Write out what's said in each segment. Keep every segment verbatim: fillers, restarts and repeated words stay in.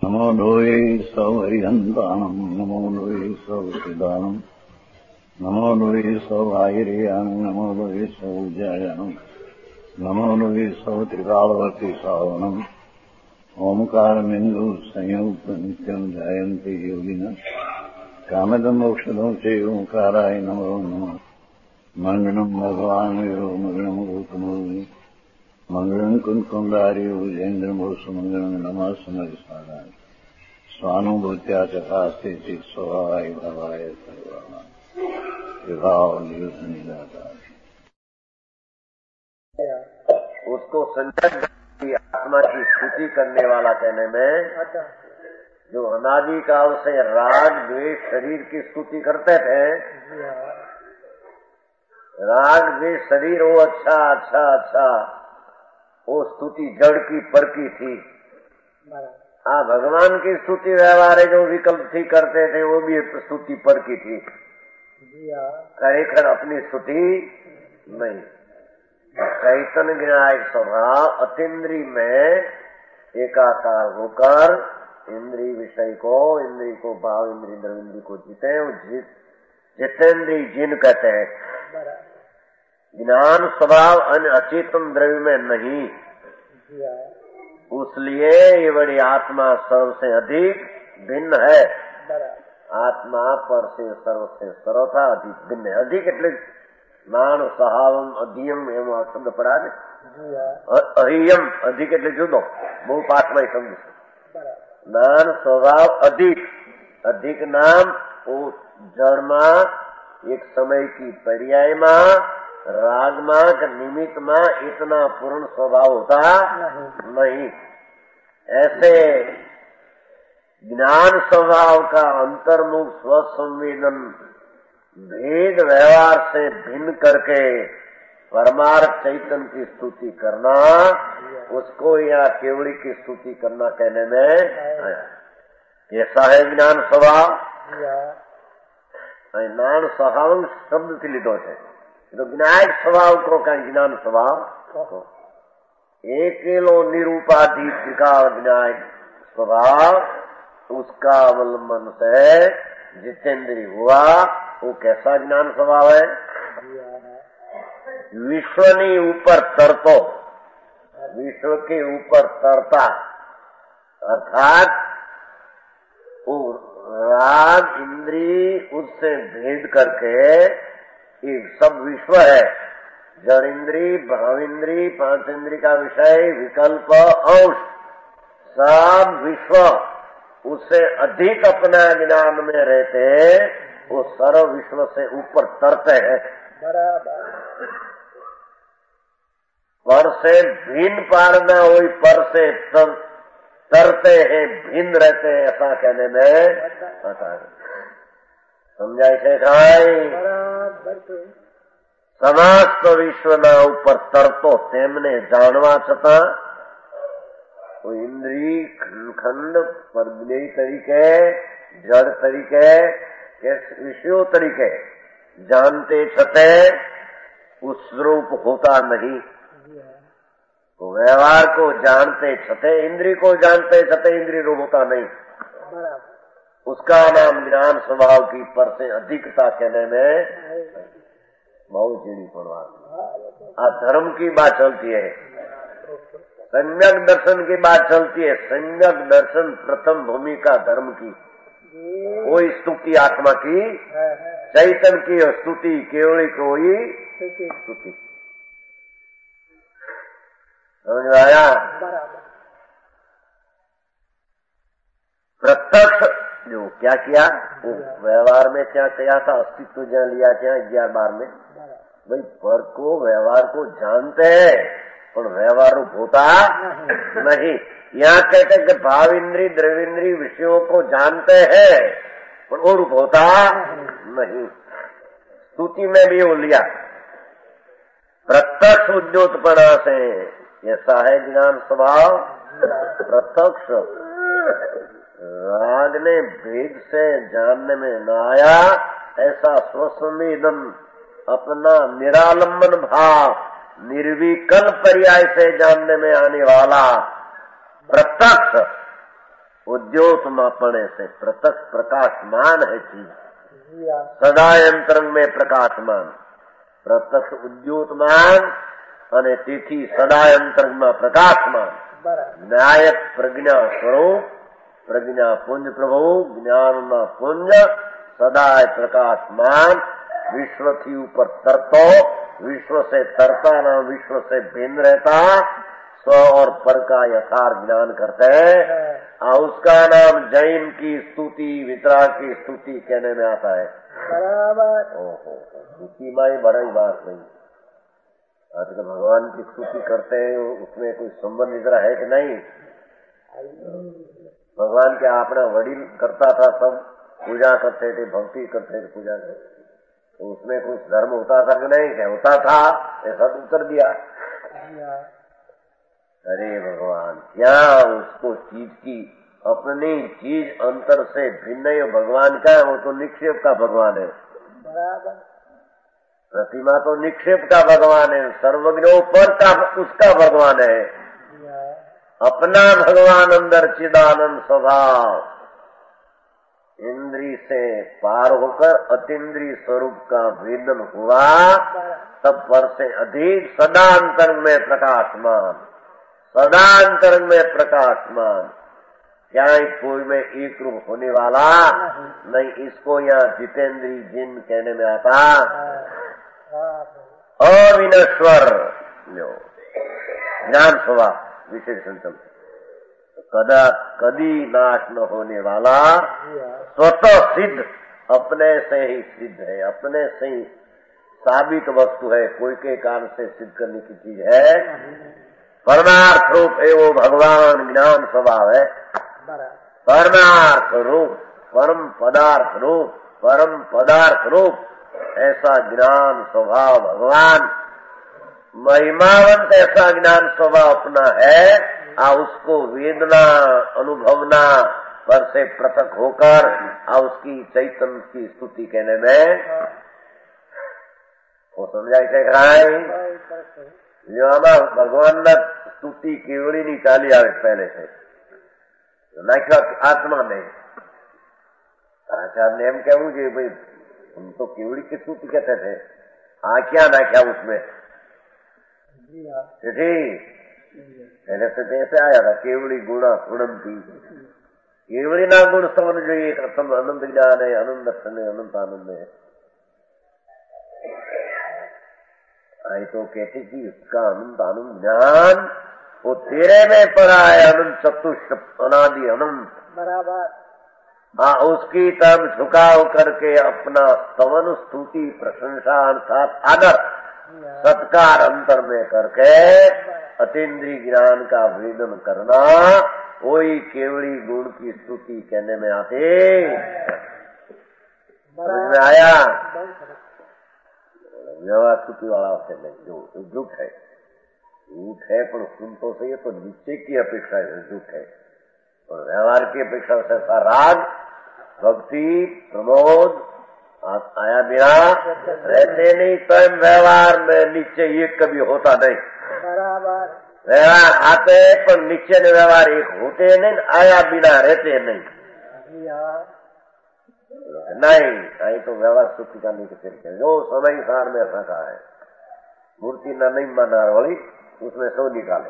नमो लोये सौहरिहन्तानम् नमो लोये सौसिदानम् नमो लोये सौभागिर्यानम् नमो लोये सौजायानम् नमो लोये सौत्रिकालवर्ति सावनम् ओंकारमिन्दु संयुक्त नित्यम् ध्यायन्ति योगिनः कामदम् मोक्षदम् च ओंकाराय नमो नमः मङ्गलम् भगवान् वीरो मङ्गलम् गौतमोऽग्नि मङ्गलम् कुन्कुण्डारि भुजेन्द्रमोसुमङ्गलम् नमः समरिसाराय स्वानुभूत्या चकास्ते चित् स्वभावाय भवाय सर्वाणाम् विभाव निदाता। उसको संजय की आत्मा की स्तुति करने वाला कहने में जो अनादि काल से राग द्वेष शरीर की स्तुति करते थे, राग द्वेष शरीर हो अच्छा अच्छा अच्छा, वो स्तुति जड़ की पर की थी। हाँ, भगवान की स्तुति व्यवहार जो विकल्प थी करते थे वो भी स्तुति पर की थी, खरेखर अपनी स्तुति नहीं। चैतन्य विनायक स्वभाव अतीन्द्रिय में एकाकार होकर इंद्रिय विषय को, इंद्रिय को भाव, इंद्रिय द्रविंद्रिय को जीते, वो जित जितेंद्रिय जिन कहते हैं। ज्ञान स्वभाव अन्य अचेतन द्रव्य में नहीं, उसलिए ये बड़ी आत्मा सर्व से अधिक भिन्न है। आत्मा पर से सर्व से सर्वथा अधिक भिन्न है। अधिक એટલે નાણ સહાવમ અધિયમ એમ શબ્દ પડા ને, અહિયમ અધિક એટલે જુદો, બહુ પાઠમાં શબ્દ છે। નાણ સ્વભાવ અધિક, અધિક નામ वो જળમાં एक समय की पर्यायમાં रागमा का निमित्त में इतना पूर्ण स्वभाव होता नहीं, नहीं। ऐसे ज्ञान स्वभाव का अंतर्मुख स्वसंवेदन भेद व्यवहार से भिन्न करके परमार्थ चैतन्य की स्तुति करना, उसको या केवड़ी की स्तुति करना कहने में आया। कैसा है ज्ञान स्वभाव? ज्ञान स्वभाव शब्द से लिखो है तो ज्ञायक स्वभाव को का ज्ञान स्वभाव एक किलो निरूपाधि का ज्ञायक स्वभाव, उसका अवलंबन से जितेंद्रिय हुआ। वो कैसा ज्ञान स्वभाव है? विश्वनी ऊपर तरतो, विश्व के ऊपर तरता, अर्थात वो राग इंद्री उससे भेद करके ये सब विश्व है। जड़ इंद्री, भाव इंद्री, पांच इंद्री का विषय, विकल्प, अंश, सब विश्व उससे अधिक अपना ज्ञान में रहते, वो सर्व विश्व से ऊपर तरते हैं। पर से भिन्न पारना वही पर से तर, तरते हैं, भिन्न रहते हैं, ऐसा कहने में आता है। समझाय છે કાઈ? સમસ્ત વિશ્વના ઉપર તરતો તેમને જાણવા છતાં કોઈ ઇન્દ્રિય ખંડ પરજ્ઞેય તરીકે, જડ તરીકે કે વિષયો તરીકે जानते छते उस रूप होता नहीं। तो व्यवहार को जानते छते, इंद्रिय को जानते छते इंद्रिय रूप होता नहीं। उसका नाम ज्ञान स्वभाव की पर से अधिकता कहने में बहुत जीड़ी पड़वा। आ धर्म की बात चलती है, सम्यक दर्शन की बात चलती है। सम्यक दर्शन प्रथम भूमिका धर्म की, कोई स्तुति आत्मा की, चैतन्य की स्तुति, केवली कोई स्तुति। समझ में आया? प्रत्यक्ष जो क्या किया, वो व्यवहार में क्या किया था, अस्तित्व जहाँ लिया क्या ग्यारह बार में, भाई पर को व्यवहार को जानते हैं और व्यवहार रूप होता नहीं। यहाँ कहते हैं कि भाव इंद्री द्रविंद्री विषयों को जानते हैं पर वो रूप होता नहीं। स्तुति में भी वो लिया प्रत्यक्ष उद्योतपना से, ऐसा है ज्ञान स्वभाव। प्रत्यक्ष राग ने भेद से जानने में न आया, ऐसा स्वसंवेदन अपना निरालंबन भाव निर्विकल्प पर्याय से जानने में आने वाला प्रत्यक्ष उद्योतमापणे से प्रत्यक्ष प्रकाशमान है चीज, सदा अंतरंग में प्रकाशमान, प्रत्यक्ष उद्योतमान અને તેથી સદા અંતરંગમાં પ્રકાશમાન ન્યાયક પ્રજ્ઞા સ્વરૂપ પ્રજ્ઞા પુંજ પ્રભુ જ્ઞાનના પુંજ સદાય પ્રકાશमान विश्व थी ऊपर तरतो, विश्व से तरता ना विश्व से भिन्न रहता, स्व और पर का यथार्थ ज्ञान करते हैं। उसका नाम जैन की स्तुति वितराग की स्तुति कहने में आता है। बराबर। ओहो, स्तुति माई बड़ी बात नहीं। आजकल भगवान की स्तुति करते हैं, उसमें कोई संबंध इधर है कि नहीं? भगवान के अपना वडील करता था, सब पूजा करते थे, भक्ति करते थे, पूजा करते, तो उसमें कुछ धर्म होता था कि नहीं? क्या होता था? ऐसा उत्तर दिया। अरे भगवान, क्या उसको चीज की अपनी चीज अंतर से भिन्न है, भगवान का है, वो तो निक्षेप का भगवान है। बराबर। प्रतिमा तो निक्षेप का भगवान है, सर्वज्ञों पर का उसका भगवान है। अपना भगवान अंदर चिदानंद स्वभाव, इंद्री से पार होकर अतीन्द्रिय स्वरूप का वेदन हुआ, तब पर से अधिक सदांतरंग में प्रकाशमान, सदांतरंग में प्रकाशमान, क्या कोई में एक रूप होने वाला नहीं। इसको यहाँ जितेंद्री जिन कहने में आता, अविनश्वर ज्ञान स्वभाव विशेषण चलते, कदा कदी नाश न होने वाला, स्वतः सिद्ध, अपने से ही सिद्ध है, अपने से ही साबित वस्तु है, कोई के कारण से सिद्ध करने की चीज है। परमार्थ रूप है वो भगवान, ज्ञान स्वभाव है। परमार्थ रूप, परम पदार्थ रूप, परम पदार्थ रूप ऐसा ज्ञान स्वभाव भगवान, महिमावंत ऐसा ज्ञान स्वभाव अपना है। आ उसको वेदना अनुभवना पर से पृथक होकर आ उसकी चैतन्य की स्तुति कहने में वो समझाई છે ખરાઈ। જો આમાં ભગવાનના स्तुति કેવડી ની ચાલી આવે પહેલે છે, નાખ્યા આત્મા ને आचार्य ने एम कहूं कि भाई हम तो केवड़ी की स्तुति कहते थे, आ क्या नाख्या उसमें? पहले से जैसे आया था केवड़ी गुणा गुणंती, केवड़ी ना गुण समझ જોઈએ, प्रथम अनंत ज्ञान है, आनंद है, अनंत आनंद है। आई तो कहती कि इसका अनंत आनंद ज्ञान वो तेरे में पड़ा है, अनंत चतुष्ट अनादि अनंत। बराबर। हाँ, उसकी तरफ झुकाव करके अपना स्तवन स्तुति प्रशंसा अर्थात आदर सत्कार अंतर में करके अतीन्द्रिय ज्ञान का वेदन करना, वही केवड़ी गुण की स्तुति कहने में आते। समझ में आया? व्यवहार स्तुति वाला होते नहीं, जो झूठ है, झूठ है पर सुन तो सही है, तो नीचे की अपेक्षा है झूठ है, और व्यवहार की अपेक्षा से राग भक्ति प्रमोद आया बिना रहते नहीं। स्वयं व्यवहार में नीचे एक कभी होता नहीं। बराबर। व्यवहार आते पर नीचे ने व्यवहार एक होते नहीं, आया बिना रहते नहीं। नहीं, नहीं तो व्यवहार स्तुति करने के तरीके जो समय सार में ऐसा कहा है, मूर्ति न नहीं माना वाली उसमें सो निकाले,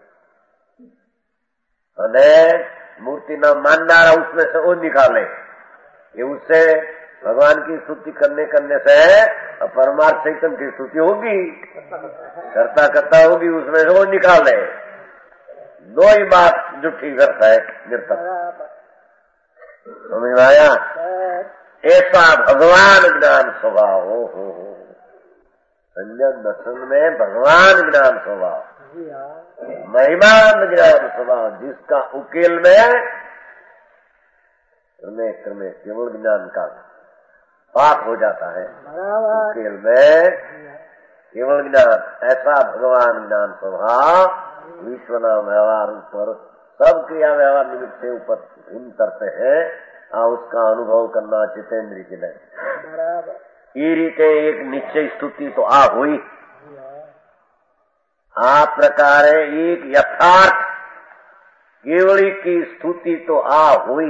मूर्ति न मानना उसमें से वो निकाले। ये उससे भगवान की स्तुति करने करने से परमार्थ चैतन्य की स्तुति होगी, करता करता होगी, उसमें से वो निकाले। दो ही बात जुठी करता है गिरता। समझ में आया? ऐसा भगवान ज्ञान स्वभाव हो हो हो संजन दर्शन में भगवान ज्ञान स्वभाव, महिमान ज्ञान स्वभाव, जिसका उकेल में क्रमे क्रमे केवल ज्ञान का पाप हो जाता है। उकेल में केवल ज्ञान, ऐसा भगवान ज्ञान स्वभाव विश्व नाम व्यवहार ऊपर सब क्रिया व्यवहार निमित्त से ऊपर भिन्न करते हैं, आ उसका अनुभव करना जितेंद्र की नहीं। ये रीते एक निश्चय स्तुति तो आ हुई, आ प्रकारे एक यथार्थ केवड़ी की स्तुति तो आ हुई,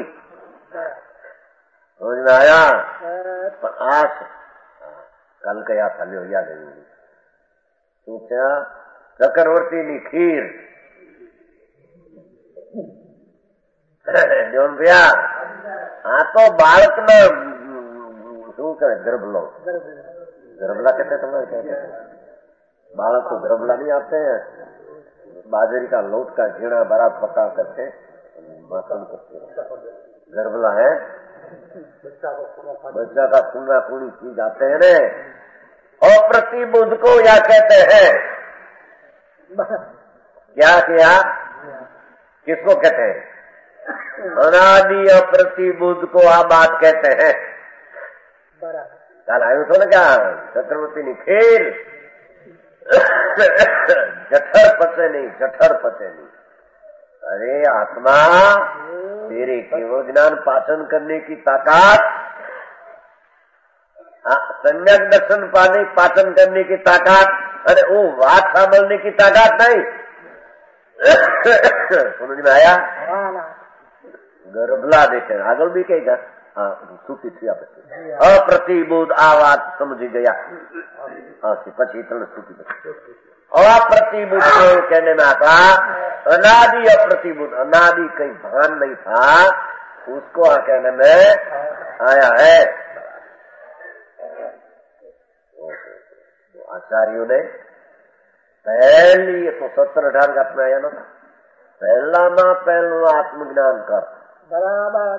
समझ में आया। पर आस कल कया था लो याद है सोचा चक्रवर्ती नी खीर જોન ભયા આ તો બાળક ના શું કરે ગર્ભલો ગર્ભલા कहते तुम्हारे कहते बालक को गरबला नहीं आते हैं, बाजरी का लोट का झीणा बड़ा पका करके माखन करते गरबला है, बच्चा का खूना खूनी चीज आते हैं ने। और प्रतिबुद्ध को या कहते हैं क्या किया, किसको कहते हैं? अनादि अप्रतिबुद्ध को आ बात कहते हैं। कल आयु तो ना क्या चक्रवर्ती ने खेल जठर पचे नहीं, जठर पचे नहीं। अरे आत्मा तेरे केवल ज्ञान पाचन करने की ताकत, सम्यक दर्शन पाने पाचन करने की ताकत, अरे वो बात संभलने की ताकत नहीं। समझ में आया? गरबला देखे आगल भी कहेगा हाँ सूती थी आप अप्रतिबुद्ध आ बात समझ गया। हाँ पची इतना स्तुति अप्रतिबुद्ध को कहने में आता अनादि अप्रतिबुद्ध, अनादि कहीं भान नहीं था उसको आ कहने में आया है। आचार्यों ने पहली तो सत्तर अठार घाट में आया ना, पहला ना पहलू आत्मज्ञान कर बराबर,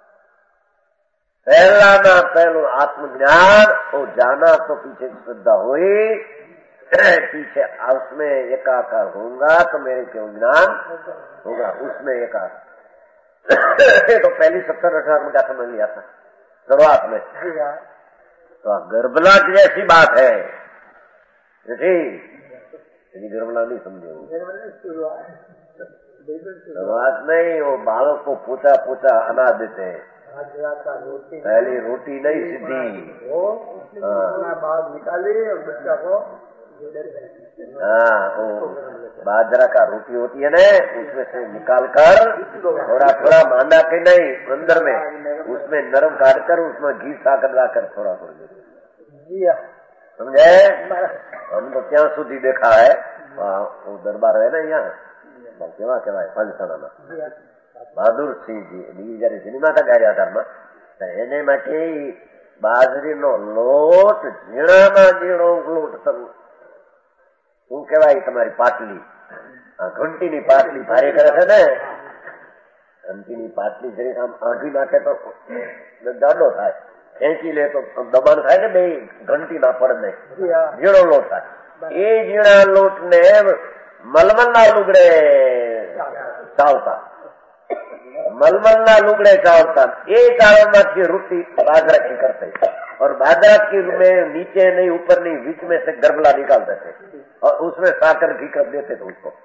पहला ना पहलू आत्मज्ञान और जाना तो पीछे श्रद्धा हुई, पीछे उसमें एकाकार होगा तो मेरे क्यों ज्ञान होगा, उसमें एकाकार। तो पहली सत्तर अठारह में क्या समझ लिया था शुरुआत में, तो गर्भला जैसी बात है जी, गर्भला नहीं समझे शुरुआत नहीं। वो बालक को पूछा पूछा अनाज देते हैं, पहली रोटी नहीं सीधी बाद निकाली और बच्चा को हाँ वो बाजरा का रोटी होती है ना, उसमें से निकाल कर थोड़ा थोड़ा मांडा के नहीं अंदर में उसमें नरम काट कर उसमें घी साकर लाकर थोड़ा थोड़ा समझे। हम तो क्या સુધી देखा है वो दरबार है ना यहाँ केवा केवाय पंचसणा बहादुर सिंह जी जયારે સિનેમા તા ગાયા હતા એને માટે બાજરીનો લોટ ઝીણામાં ઝીણો લોટ શું કહેવાય તમારી પાટલી ઘંટીની પાટલી ભારે કરે છે ને, ઘંટીની પાટલી જરીક આમ આંધી નાખે તો જાડો થાય, ખેંચી લે તો દબાણ થાય ને બે ઘંટી ના પડે નહીં, ઝીણો લોટ થાય। એ ઝીણા લોટ ને મલમલના લુગડે ચાવતા, मलमलना लुगड़े चावता, ये चावल की रोटी बाजरा की करते और बाजरा की में नीचे नहीं ऊपर नहीं बीच में से गरबला निकालते थे और उसमें साकर घी कर देते थे उसको।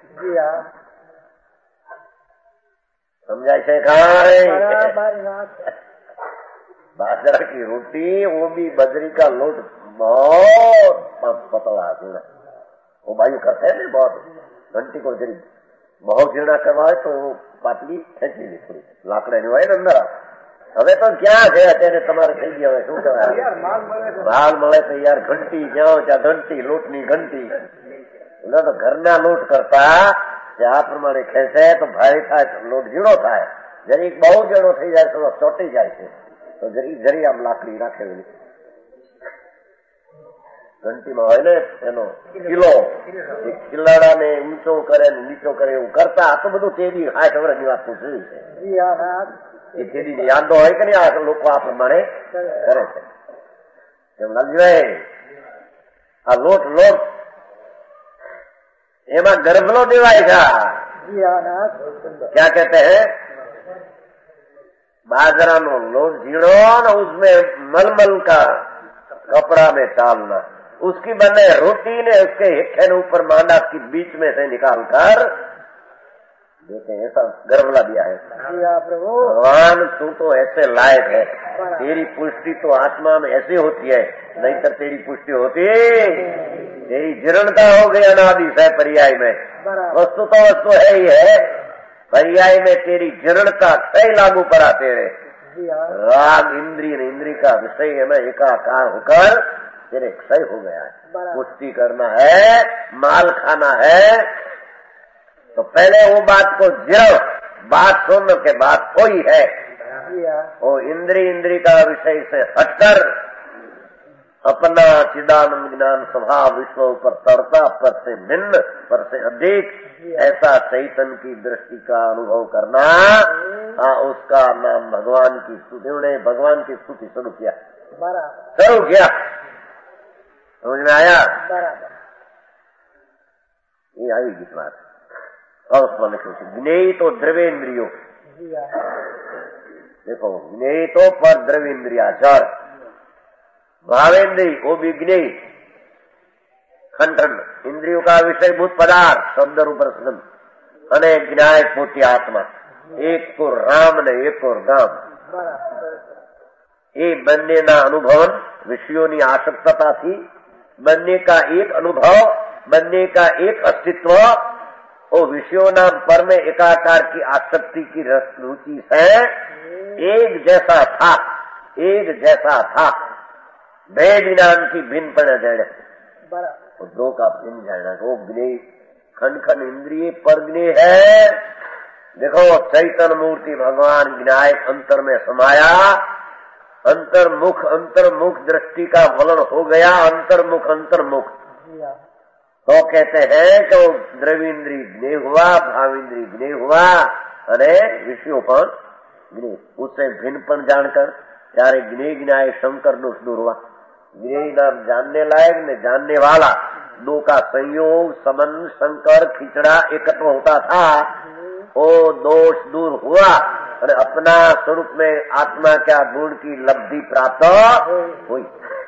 समझाई से कहा बाजरा की रोटी वो भी बजरी का लोट बहुत पतला है, वो भाई करते हैं ना बहुत घंटी को जरी बहुत जीर्णा करवाए तो पाटली ખેંચી લે થોડી લાકડાની હોય ને અંદર। હવે તો ક્યાં છે અત્યારે તમારે થઈ ગયા હવે શું કહેવાય માલ મળે તો યાર ઘંટી જાઓ ત્યાં ઘંટી લોટની ઘંટી એટલે તો ઘરના લોટ કરતા આ પ્રમાણે ખેંચે તો ભારે થાય, લોટ ઝીણો થાય, જરીક બહુ ઝીણો થઈ જાય તો ચોટી જાય છે તો જરી જરી આમ લાકડી રાખેલી ઘંટીમાં હોય ને એનો કિલો કિલ્લાડા ને ઊંચો કરે ને નીચો કરે એવું કરતા આ તો બધું તેડી આઠ વર્ષની વાત પૂછવી છે એ તેડી યાદો હોય કે નહીં આ લોકો આ પ્રમાણે કરે છે એમ લાલજીભાઈ। આ લોટ લોટ એમાં ગરબલો દેવાય છે, क्या कहते हैं बाजरा नो लोट झीणो न उसमें मलमल का कपड़ा में डालना, उसकी बने रोटी ने उसके हिस्से ने ऊपर मांडा की बीच में से निकाल कर देते हैं, ऐसा गर्भला दिया है। भगवान तू तो ऐसे लायक है, तेरी पुष्टि तो आत्मा में ऐसे होती है, नहीं तो तेरी पुष्टि होती तेरी जीर्णता हो गई अनादि सह पर्याय में। वस्तु तो वस्तु है ही है, पर्याय में तेरी जड़ता क्षय लागू पड़ा तेरे राग इंद्रिय ने इंद्रिय का विषय में एकाकार होकर तेरे क्षय हो गया है। पुष्टि करना है, माल खाना है, तो पहले वो बात को जिरो, बात सुनने के बाद कोई है वो इंद्रिय इंद्रिय का विषय से हटकर अपना चिदानंद ज्ञान स्वभाव विश्व पर तरता, पर से भिन्न, पर से अधिक ऐसा चैतन्य की दृष्टि का अनुभव करना, हाँ उसका नाम भगवान की स्तुति। उन्होंने भगवान की स्तुति शुरू किया, शुरू किया, समझ में आया? ये आएगी बात। और उसमें लिखो ज्ञेय तो द्रव्येन्द्रियो, देखो ज्ञेय तो पर द्रव्येन्द्रिया जड़, भावेन्द्रिय वो भी ज्ञेय खंडन, इंद्रियों का विषयभूत पदार्थ शब्द रूप रसगंध, અને જ્ઞાય પોતે આત્મા, એક તો રામ ને એક તો ગામ, એ બંનેના અનુભવન વિષયોની આસક્તતાથી બંને का एक अनुभव, બંને का एक अस्तित्व, वो विषयों पर में एकाकार की आसक्ति की रुचि से एक जैसा था, एक जैसा था, भेद ज्ञान की भिन्न पर जड़ दो का भिन्न जाना, वो ज्ञेय खंड खंड इंद्रिय पर ज्ञेय है। देखो चैतन्य मूर्ति भगवान ज्ञाय अंतर में समाया, अंतर्मुख अंतर्मुख दृष्टि का फलन हो गया, अंतर्मुख अंतर्मुख, तो कहते हैं कि वो द्रव्येन्द्रिय ज्ञेय हुआ, भावेन्द्रिय ज्ञेय हुआ, अरे विषयों पर ज्ञेय, उससे भिन्नपन जानकर यारे ज्ञेय ज्ञाय शंकर दोष दूर हुआ। ज्ञेय नाम जानने लायक ने जानने वाला, दो का संयोग संबंध शंकर खिचड़ा एकत्र होता था, वो दोष दूर हुआ और अपना स्वरूप में आत्मा क्या गुण की लब्धि प्राप्त हुई।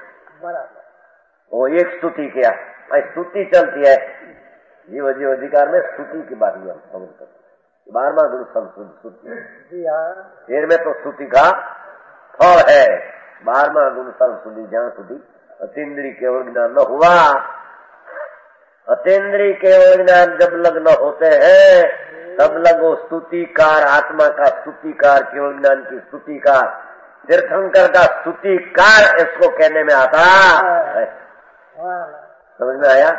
वो एक स्तुति किया, स्तुति चलती है जीव जीव अधिकार में, स्तुति की बात हम समझ करते, बारहवां गुरु स्तुति, फिर में तो स्तुति का फल है, बारहवां गुरु स्तुति, जहां સુધી अतीन्द्रिय केवल ज्ञान न हुआ। अतीन्द्रिय केवल ज्ञान जब लग्न होते हैं तब लग वो स्तुतिकार, आत्मा का स्तुतिकार, केवल ज्ञान की स्तुतिकार, तीर्थंकर का स्तुतिकार इसको कहने में आता है। समझ में आया?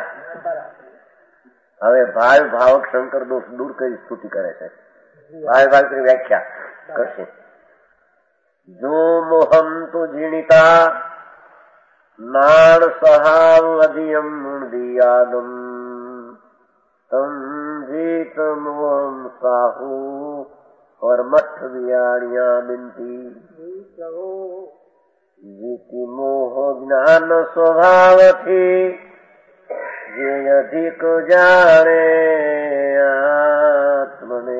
હવે ભાવ ભાવક શંકર દોષ દૂર કરી સ્તુતિ કરે છે, ભાવ ભાવ કરી વ્યાખ્યા કરશે। જો મોહમ તુ જીણિતા નાણ સહાવ અધિયમ દિયાદમ તમ જીત મોહમ સાહુ और मठ वियाणिया बिनती जीति मोह ज्ञान स्वभाव थी जे अधिक जाने आत्मने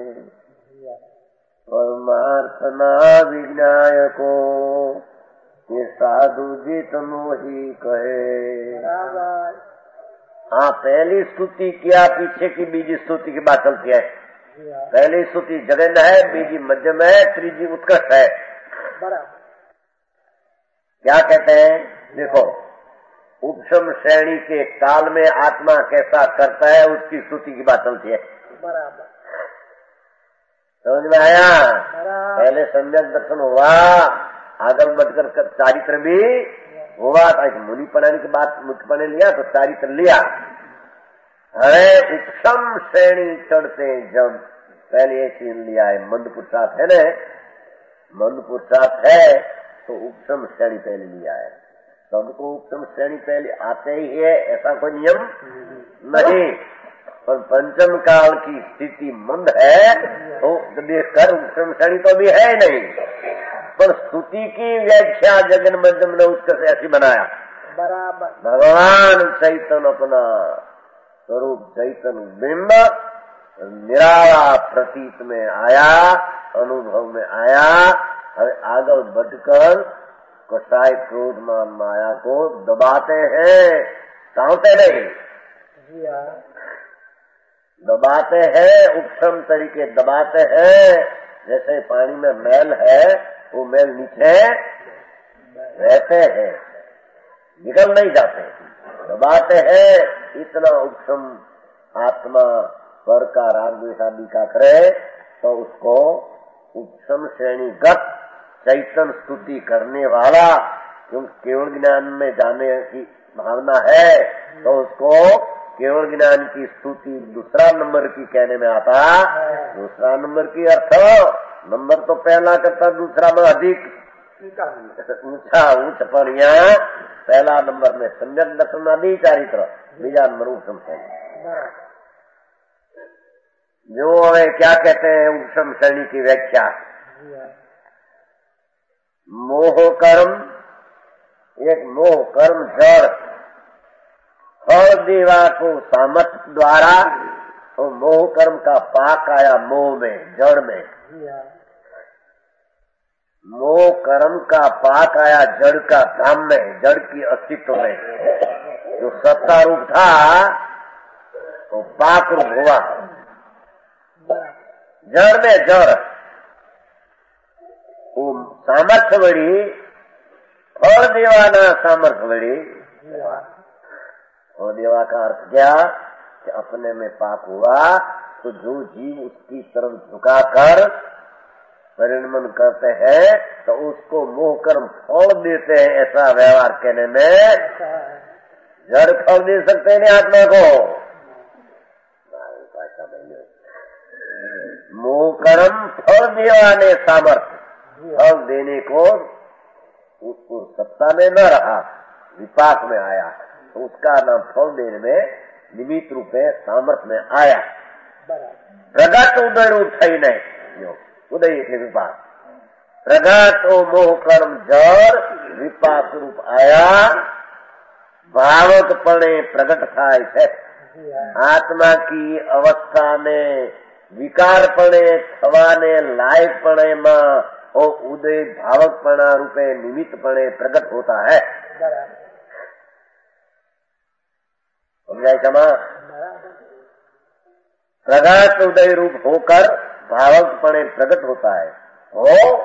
परमार्थ ना विज्ञायको ये साधु जीत मोही कहे। हाँ, पहली स्तुति किया, पीछे की बीजी स्तुति की बात चलती है। पहली स्तुति जगन है, बीजी मध्यम है, त्रीजी उत्कृष्ट है। क्या कहते हैं? देखो उपशम श्रेणी के काल में आत्मा कैसा करता है उसकी स्तुति की बात चलती है। बराबर समझ में आया? पहले सम्यक दर्शन हुआ, आगम बढ़कर चारित्र भी हुआ, मुनि पढ़ाने की बात मुख्य पढ़ने लिया तो चारित्र लिया। अरे उपशम श्रेणी चढ़ते जब पहले ये चीन लिया है, मंद पुरुषार्थ है न, मंद पुरुषार्थ है तो उपशम श्रेणी पहले लिया है। सबको उपशम श्रेणी पहले आते ही है ऐसा कोई नियम नहीं, पर पंचम काल की स्थिति मंद है तो देखकर उपशम श्रेणी तो भी है नहीं, पर स्तुति की व्याख्या जगन मध्यम ने उत्कर्ष ऐसी बनाया। बराबर भगवान चैतन्य अपना स्वरूप चैतन्य बिंब निराला प्रतीत में आया, अनुभव में आया। अब आगे बढ़कर कसाय क्रोध मान माया को दबाते हैं, टाँगते नहीं, दबाते हैं, उपशम तरीके दबाते हैं। जैसे पानी में मैल है, वो मैल नीचे रहते हैं, निकल नहीं जाते, दबाते हैं। इतना उपशम आत्मा स्वर का राग द्वेष आदि का करे तो उसको उपशम श्रेणीगत चैतन स्तुति करने वाला, क्योंकि केवल ज्ञान में जाने की भावना है तो उसको केवल ज्ञान की स्तुति दूसरा नंबर की कहने में आता। दूसरा नंबर की अर्थ नंबर तो पहला करता, दूसरा में अधिक ऊंचा ऊंच पर यहाँ पहला नंबर में सम्यक दर्शन आदि चारित्र, बीजा नंबर उपशम श्रेणी। जो हमें क्या कहते हैं उपशम श्रेणी की व्याख्या, मोह कर्म, एक मोह कर्म जड़ फल देवा को सामर्थ्य द्वारा, तो मोह कर्म का पाक आया मोह में, जड़ में। मोह कर्म का पाक आया जड़ का धाम में, जड़ की अस्तित्व में। जो सत्ता रूप था तो पाक रूप हुआ जड़ में। जड़ वो सामर्थ्य बड़ी, फल देवाना सामर्थ्य बड़ी। और देवा का अर्थ क्या कि अपने में पाप हुआ तो जो जीव उसकी तरफ झुकाकर परिणमन करते हैं तो उसको मोह कर्म फल देते हैं। ऐसा व्यवहार कहने में जड़ फल दे सकते हैं आत्मा को। मोह कर्म फल देवाने सामर्थ्य, फल देने को उसको सत्ता में न रहा, विपाक में आया तो उसका नाम फल देने में निमित्त रूप में सामर्थ्य में आया। प्रगट उदय रूप थई नहीं, उदय थे विपाक। प्रगट ओ मोह कर्म जड़ विपाक रूप आया, भावक पणे प्रगट थाय है। आत्मा की अवस्था में विकार पणे थवाने लायक पणे में और उदय भावक पणा रूपे निमित्त पणे प्रकट होता है। समझाए क्षमा? प्रगट उदय रूप होकर भावक पणे प्रकट होता है। हो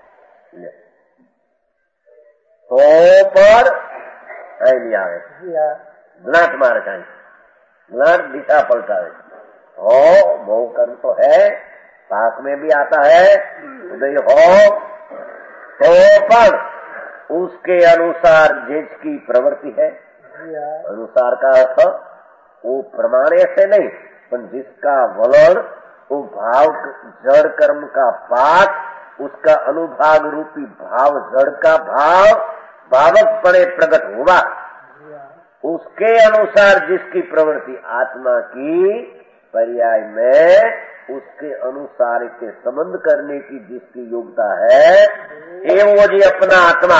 तो पर लिया ग्लाट मार का ग्लाट दिशा पलटावे। हो मोह कर्म तो है, पाक में भी आता है उदय हो, तो पर उसके अनुसार जिसकी प्रवृत्ति है, अनुसार का अर्थ वो प्रमाण ऐसे नहीं, पर जिसका वलन वो भाव जड़ कर्म का पाक, उसका अनुभाग रूपी भाव जड़ का भाव भावक पड़े प्रकट हुआ, उसके अनुसार जिसकी प्रवृत्ति आत्मा की पर्याय में उसके अनुसार के संबंध करने की जिसकी योग्यता है, ये वो जी अपना आत्मा।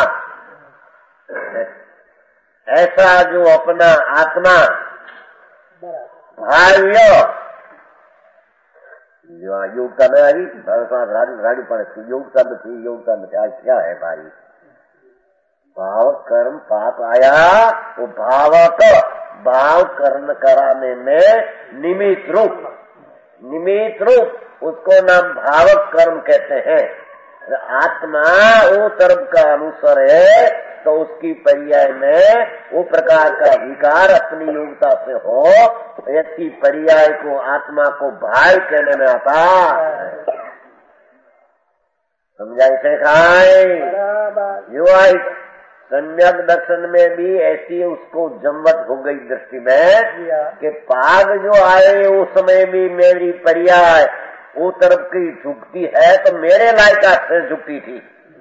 ऐसा जो अपना आत्मा भाव्य जो योग्यता में आई राजू पड़े योग्यता में थी, योग्यता में आज क्या है भाई? भाव कर्म पाप आया, वो भावक भाव कर्म कराने में निमित्त रूप, निमित्त रूप उसको नाम भावक कर्म कहते हैं। आत्मा वो तरफ का अनुसार है तो उसकी पर्याय में वो प्रकार का विकार अपनी योग्यता से हो, ऐसी पर्याय को आत्मा को भाव कहने में आता। समझाई से खाए यो आई सम्यक दर्शन में भी ऐसी उसको जमवट हो गई दृष्टि में कि पाग जो आए उस समय भी मेरी पर्याय वो तरफ की झुकती है तो मेरे लायका से झुकती थी।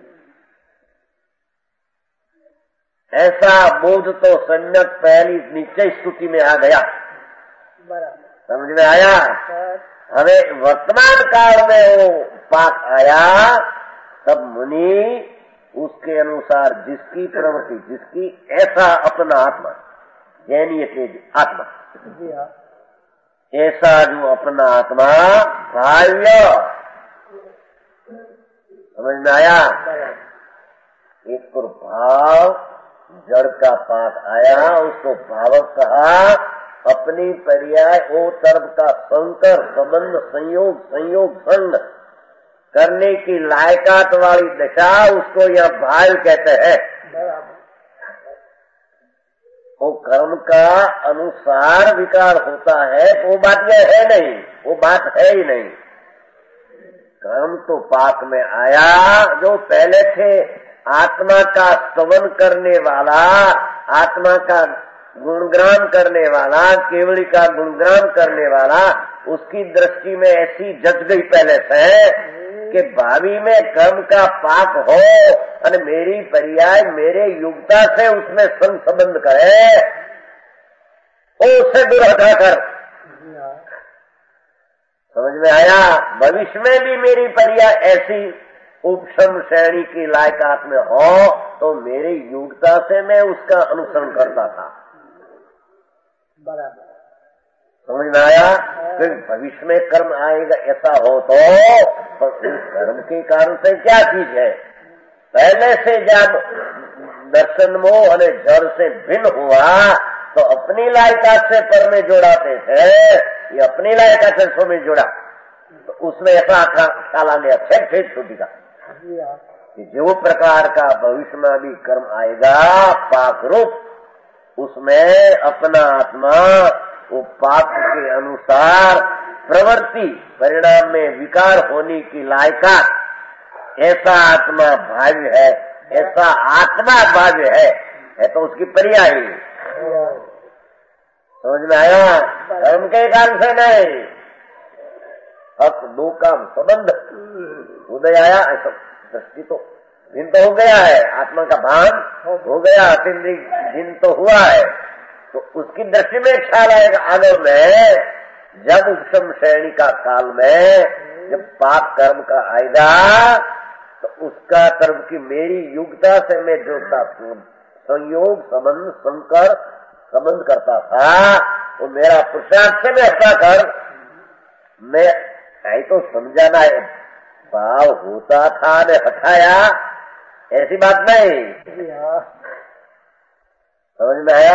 ऐसा बोध तो सम्यक पहली निश्चय स्तुति में आ गया। समझ में आया? हमें वर्तमान काल में वो पाक आया तब मुनि उसके अनुसार जिसकी प्रवृत्ति, जिसकी ऐसा अपना आत्मा जैनीय तेज आत्मा, ऐसा जो अपना आत्मा भाव्य, समझ में आया? एक तो भाव जड़ का पाक आया, उसको भावक कहा। अपनी पर्याय ओ तरफ का संकर संबंध संयोग संयोग संग करने की लायकात वाली दशा उसको यह भाव कहते हैं। वो कर्म का अनुसार विकार होता है, वो बात यह है नहीं, वो बात है ही नहीं। कर्म तो पाक में आया, जो पहले थे आत्मा का स्तवन करने वाला, आत्मा का गुणगान करने वाला, केवली का गुणगान करने वाला, उसकी दृष्टि में ऐसी जच गई पहले से कि भावी में कर्म का पाप हो और मेरी पर्याय मेरे युक्ता से उसमें संग संबंध करे, वो उससे दूर हटा कर। समझ में आया? भविष्य में भी मेरी पर्याय ऐसी उपशम श्रेणी की लायकात में हो तो मेरी योग्यता से मैं उसका अनुसरण करता था। बराबर समझ में आया? फिर भविष्य में कर्म आएगा ऐसा हो तो पर उस कर्म के कारण से क्या चीज है? पहले से जब दर्शन मोह और जड़ से भिन्न हुआ तो अपनी लायकात से पर में जोड़ाते थे, ये अपनी लायकात से सो में जोड़ा तो उसमें ऐसा ख्याल आ गया छह छह छोटी का कि जो प्रकार का भविष्य में भी कर्म आएगा पाप रूप, उसमें अपना आत्मा वो पाप के अनुसार प्रवृत्ति परिणाम में विकार होने की लायकात ऐसा आत्मा भाव्य है, ऐसा आत्मा भाव्य है, है तो उसकी पर्याय। समझ में आया? कर्म के कारण से नहीं, हक दो काम संबंध उदय आया, ऐसा दृष्टि तो दिन तो हो गया है, आत्मा का भान हो गया, इंद्रिय दिन तो हुआ है, तो उसकी दृष्टि में ख्याल आएगा आगे में जब उपशम श्रेणी का काल में जब पाप कर्म का आएगा तो उसका कर्म की मेरी योग्यता से मैं जोड़ता संयोग संबंध संकर संबंध करता था, वो मेरा पुरुषार्थ से मैं ऐसा कर मैं आई तो समझाना है भाव होता था ने हटाया, ऐसी बात नहीं। समझ में आया?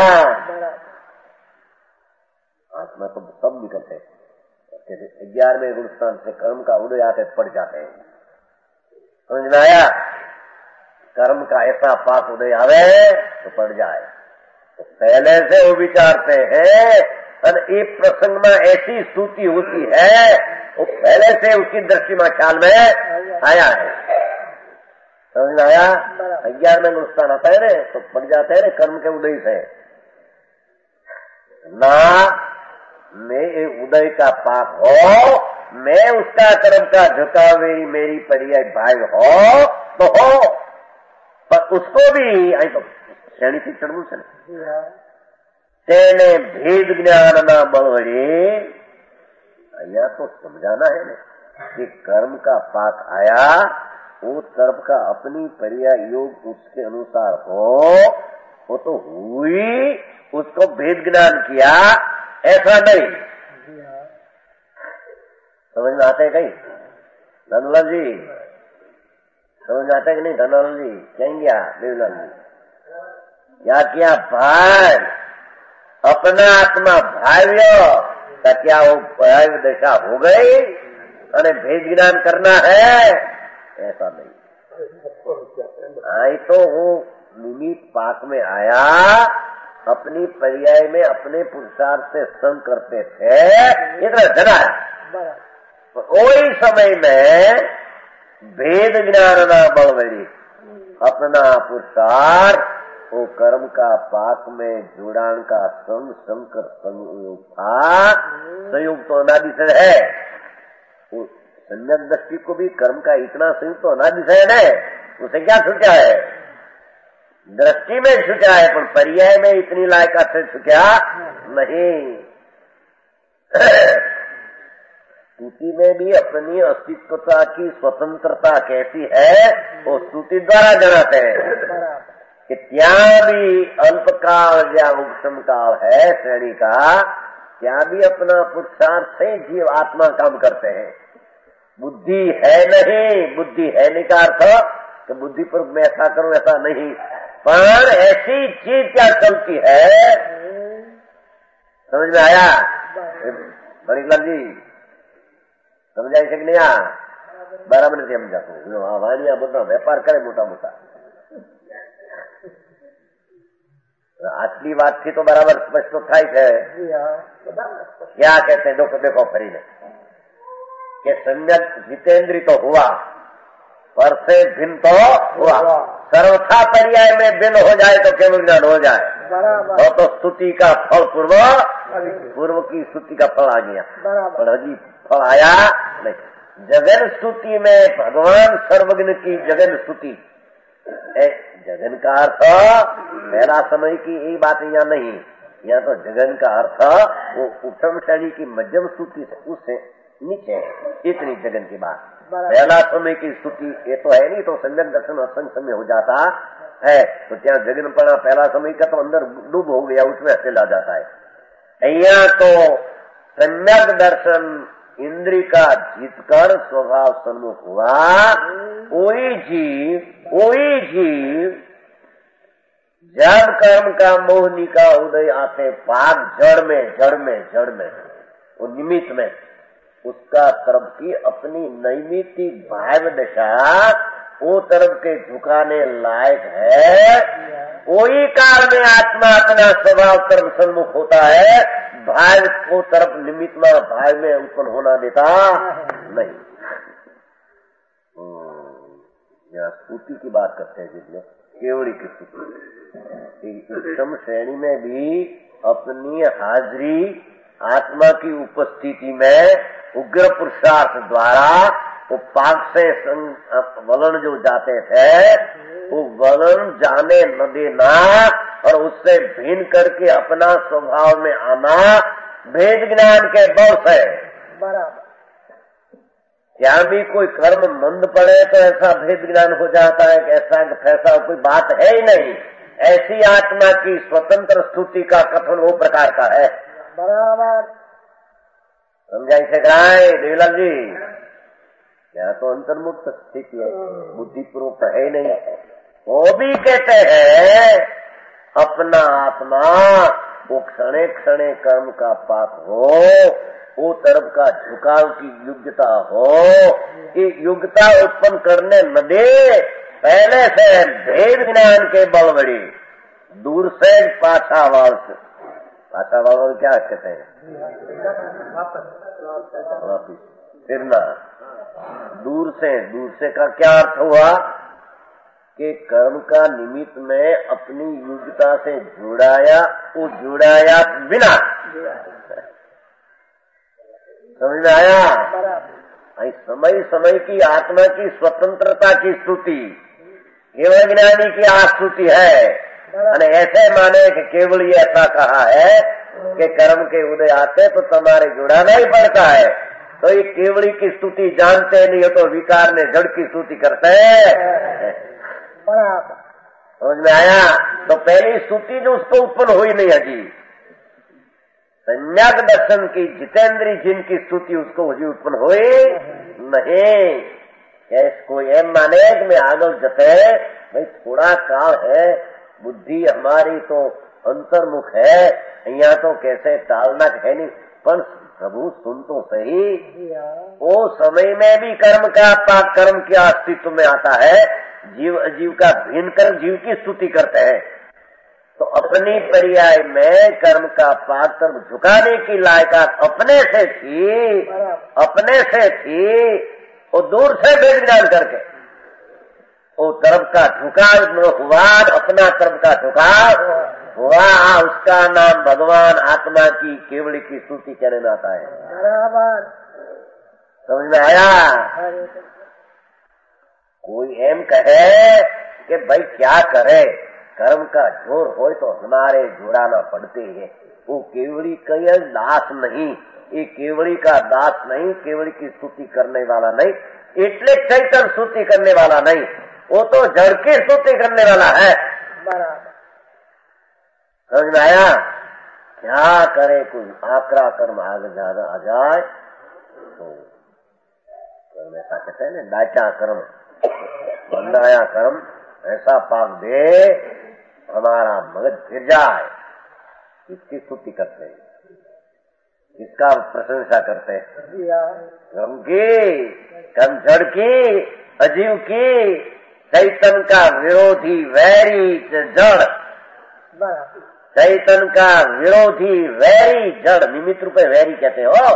आत्मा तो सब निकलते हैं, ग्यारहवें गुण स्थान से कर्म का उदय आते पड़ जाते हैं। समझ में आया? कर्म का ऐसा पाप उदय आवे तो पड़ जाए तो पहले से वो विचारते हैं और एक प्रसंग में ऐसी स्तुति होती है वो पहले से उसकी दृष्टि में ख्याल में आया है। समझ में आया? ग्यारहवें गुण स्थान आता है रे तो पड़ जाते हैं कर्म के उदय से ना मैं उदय का पाप हो, मैं उसका कर्म का झुकावे मेरी पर्याय भाई हो तो हो, पर उसको भी आई तो श्रेणी से चढ़ू से तेने भेद ज्ञान ना बड़े या तो समझाना है ना कि कर्म का पाप आया वो कर्म का अपनी पर्याय योग उसके अनुसार हो, वो तो हुई, उसको भेद ज्ञान किया ऐसा नहीं। समझ में आते कहीं धनलाल जी? समझ में आते कि नहीं धनलाल जी? कहेंगे देवलाल जी क्या किया भाई अपना आत्मा भाव्य का क्या वो भाव्य दशा हो गई अरे भेद ज्ञान करना है ऐसा नहीं। आई तो वो निमित्त पाक में आया अपनी पर्याय में अपने पुरुषार्थ से संग करते थे, इतना जरा वही समय में भेद ज्ञान ना बलवरी अपना पुरुषार्थ वो कर्म का पाक में जुड़ान का संग संकर संयोग था, संयोग तो अनादि से है, वो सम्यक दृष्टि को भी कर्म का इतना संयोग तो अनादि से है, उसे क्या छुटा है? दृष्टि में छुटा है, पर पर्याय में इतनी लायका से छुटा नहीं। स्तुति में भी अपनी अस्तित्वता की स्वतंत्रता कैसी है वो स्तुति द्वारा जनाते हैं कि त्या भी अल्पकाल या उपशम काल है श्रेणी का, त्या भी अपना पुरुषार्थ से जीव आत्मा काम करते हैं। बुद्धि है नहीं, बुद्धि है नहीं का अर्थ कि बुद्धि पर मैं ऐसा करूं ऐसा नहीं, पर ऐसी चीज क्या चलती है। समझ में आया मणिकलाल जी? समझ आई कि नहीं? आ बराबर से समझा तो वाणिया बोलना व्यापार करे मोटा मोटा આટલી વાતથી તો બરાબર સ્પષ્ટ થાય છે. क्या कहते हैं? देखो देखो फरी ने कि सम्यक जितेंद्री तो हुआ पर से भिन्न तो हुआ. सर्वथा पर्याय में भिन्न हो जाए तो केवल ज्ञान हो जाए. और तो स्तुति का फल पूर्व पूर्व की स्तुति का फल आ गया, पर अभी फल आया नहीं. जगन स्तुति में भगवान सर्वज्ञ की जगन स्तुति. जगन का अर्थ पहला समय की यही बात यहाँ नहीं. यहाँ तो जगन का अर्थ वो उत्तम श्रेणी की मध्यम स्तुति से उससे नीचे है. इतनी जगन की बात. पहला समय की स्तुति ये तो है नहीं, तो सम्यक दर्शन असंग समय हो जाता है. तो क्या जगन पड़ा पहला समय का तो अंदर डूब हो गया, उसमें चला जाता है. यहाँ तो सम्यक दर्शन इंद्री का जीतकर स्वभाव सन्मुख हुआ. वही जीव वही जीव जब कर्म का मोहनी का उदय आते पाक जड़ में जड़ में जड़ में वो निमित्त में उसका तरफ की अपनी नैमित्तिक भाव दशा वो तरफ के झुकाने लायक है. वही काल में आत्मा अपना स्वभाव तरफ सन्मुख होता है. भाव को तरफ निमित्त में भाव में उत्पन्न होना देता नहीं. यहाँ स्तुति की बात करते हैं जिसमें केवड़ी की स्तुति उत्तम श्रेणी में भी अपनी हाजिरी आत्मा की उपस्थिति में उग्र पुरुषार्थ द्वारा वो पाक से वलन जो जाते थे वो वलन जाने न देना और उससे भिन्न करके अपना स्वभाव में आना भेद ज्ञान के बल से. बराबर. यहाँ भी कोई कर्म मंद पड़े तो ऐसा भेद ज्ञान हो जाता है कि ऐसा फैसा कोई बात है ही नहीं. ऐसी आत्मा की स्वतंत्र स्तुति का कथन वो प्रकार का है. बराबर. समझाई से कराए देवलाल जी. यहाँ तो अंतर्मुक्त स्थिति है, बुद्धिपूर्वक है ही नहीं. वो भी कहते हैं अपना आत्मा वो क्षणे क्षणे कर्म का पाप हो, वो तरफ का झुकाव की योग्यता हो. कि योग्यता उत्पन्न करने न दे. पहले से भेद ज्ञान के बल बड़ी दूर से पाछा वाल से पाछा वाल क्या कहते हैं? वापिस फिरना. दूर से दूर से का क्या अर्थ हुआ कि कर्म का निमित्त में अपनी योग्यता से जुड़ाया, वो जुड़ाया बिना. समझ में आया? समय समय की आत्मा की स्वतंत्रता की स्तुति केवल ज्ञानी की आस्तुति है. અને ऐसे माने कि केवल ये ऐसा कहा है कि कर्म के उदय आते तो तुम्हारे जुड़ाना ही पड़ता है. तो ये केवली की स्तुति जानते नहीं हो तो विकार ने जड़ की स्तुति करते हैं. समझ में आया? तो पहली स्तुति जो उसको उत्पन्न हुई नहीं अजी. सम्यक दर्शन की जितेंद्री जिनकी स्तुति उसको हजी उत्पन्न हुई नहीं. कोई एम माने कि मैं आगल जते भाई थोड़ा काल है, बुद्धि हमारी तो अंतर्मुख है, यहाँ तो कैसे टालना है नहीं. पर प्रभु सुन तो सही, वो समय में भी कर्म का पाक कर्म के अस्तित्व में आता है. जीव अजीव का भिन्न कर जीव की स्तुति करते हैं. तो अपनी पर्याय में कर्म का पाक कर्म झुकाने की लायकात अपने से थी, अपने से थी. वो दूर से भेद ज्ञान करके वो तरफ का झुकाव हुआ, अपना तरफ का झुकाव हुआ. उसका नाम भगवान आत्मा की केवली की स्तुति कहने में आता है. बराबर. समझ में आया? कोई एम कहे कि भाई क्या करे, कर्म का जोर हो तो हमारे जुड़ाना पड़ते है. वो केवली का दास नहीं, ये केवली का दास नहीं, केवली की स्तुति करने वाला नहीं, इतने चैतन्य स्तुति करने वाला नहीं, वो तो जड़ की स्तुति करने वाला है. बराबर. समझ में आया? क्या करे कोई आकरा कर्म आगे ज्यादा आ जाए तो कर्म ऐसा कहते हैं ना, डाचा कर्म बंदाया कर्म ऐसा पाक दे हमारा मगज फिर जाए. इसकी स्तुति करते हैं, इसका प्रशंसा करते हैं. कर्म की, कर्म जड़ की, अजीव की, चैतन्य का विरोधी वैरी जड़ चैतन का विरोधी वैरी जड़ निमित्त रूपे वैरी कहते हो।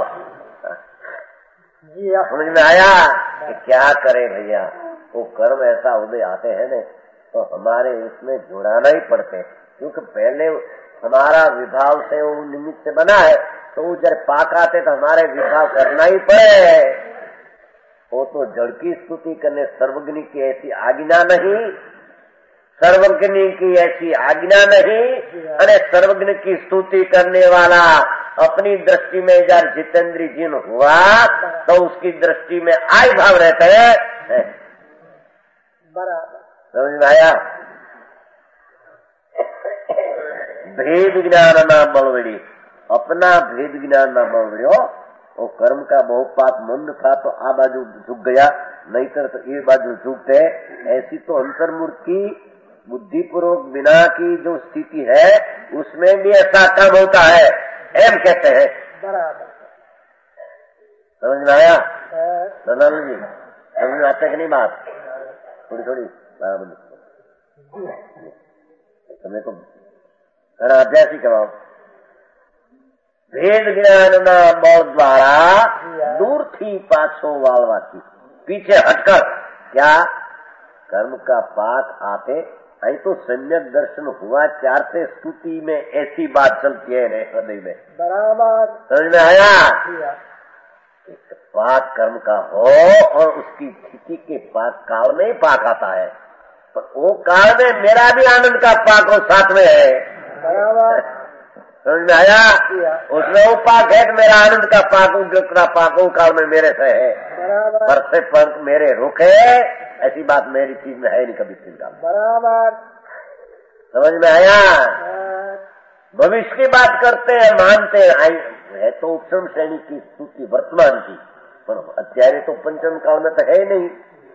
समझ में आया कि क्या करे भैया, वो कर्म ऐसा उदय आते हैं न तो हमारे इसमें जुड़ाना ही पड़ते हैं, क्योंकि पहले हमारा विभाव से वो निमित्त से बना है, तो वो जब पाक आते तो हमारे विभाव करना ही पड़े। वो तो जड़ की स्तुति करने सर्वज्ञ की ऐसी आज्ञा नहीं, सर्वज्ञ की ऐसी आज्ञा नहीं, अरे सर्वज्ञ की स्तुति करने वाला अपनी दृष्टि में जब जितेंद्री जिन हुआ तो उसकी दृष्टि में आई भाव रहते हैं। समझ में आया? भेद ज्ञान ना बलवड़ी, अपना भेद ज्ञान ना बलवड़ी हो। वो कर्म का बहुपात मंद था तो आ बाजू झुक गया, नहीं कर तो ये बाजू झुकते। ऐसी तो अंतर्मूर्ति बुद्धिपूर्वक बिना की जो स्थिति है उसमें भी ऐसा काम होता है, एम कहते हैं। बराबर समझ में आया? दलाल जी समझ में आते कि नहीं बात? थोड़ी थोड़ी तुम्हें तो घना अभ्यास ही करवाओ। भेद ज्ञान ना बल द्वारा दूर थी पाछो वालवाती, पीछे हटकर क्या कर्म का पाक आते आई तो सम्यक दर्शन हुआ। चार से स्तुति में ऐसी बात चलती है हृदय में। बराबर समझ में आया? पाक कर्म का हो और उसकी स्थिति के पाक काल में ही पाक आता है, पर वो काल में मेरा भी आनंद का पाक हो साथ में है। बराबर समझ में आया? उसमें वो पाक है तो मेरा आनंद का पाक का पाक वो काल में मेरे से है। पर से पर मेरे रुके ऐसी बात मेरी चीज में है नहीं कभी चीज का। बराबर समझ में आया? भविष्य की बात करते हैं, मानते हैं, है तो उपशम श्रेणी की स्तुति वर्तमान की, पर अत्यारे तो पंचम काल में तो है नहीं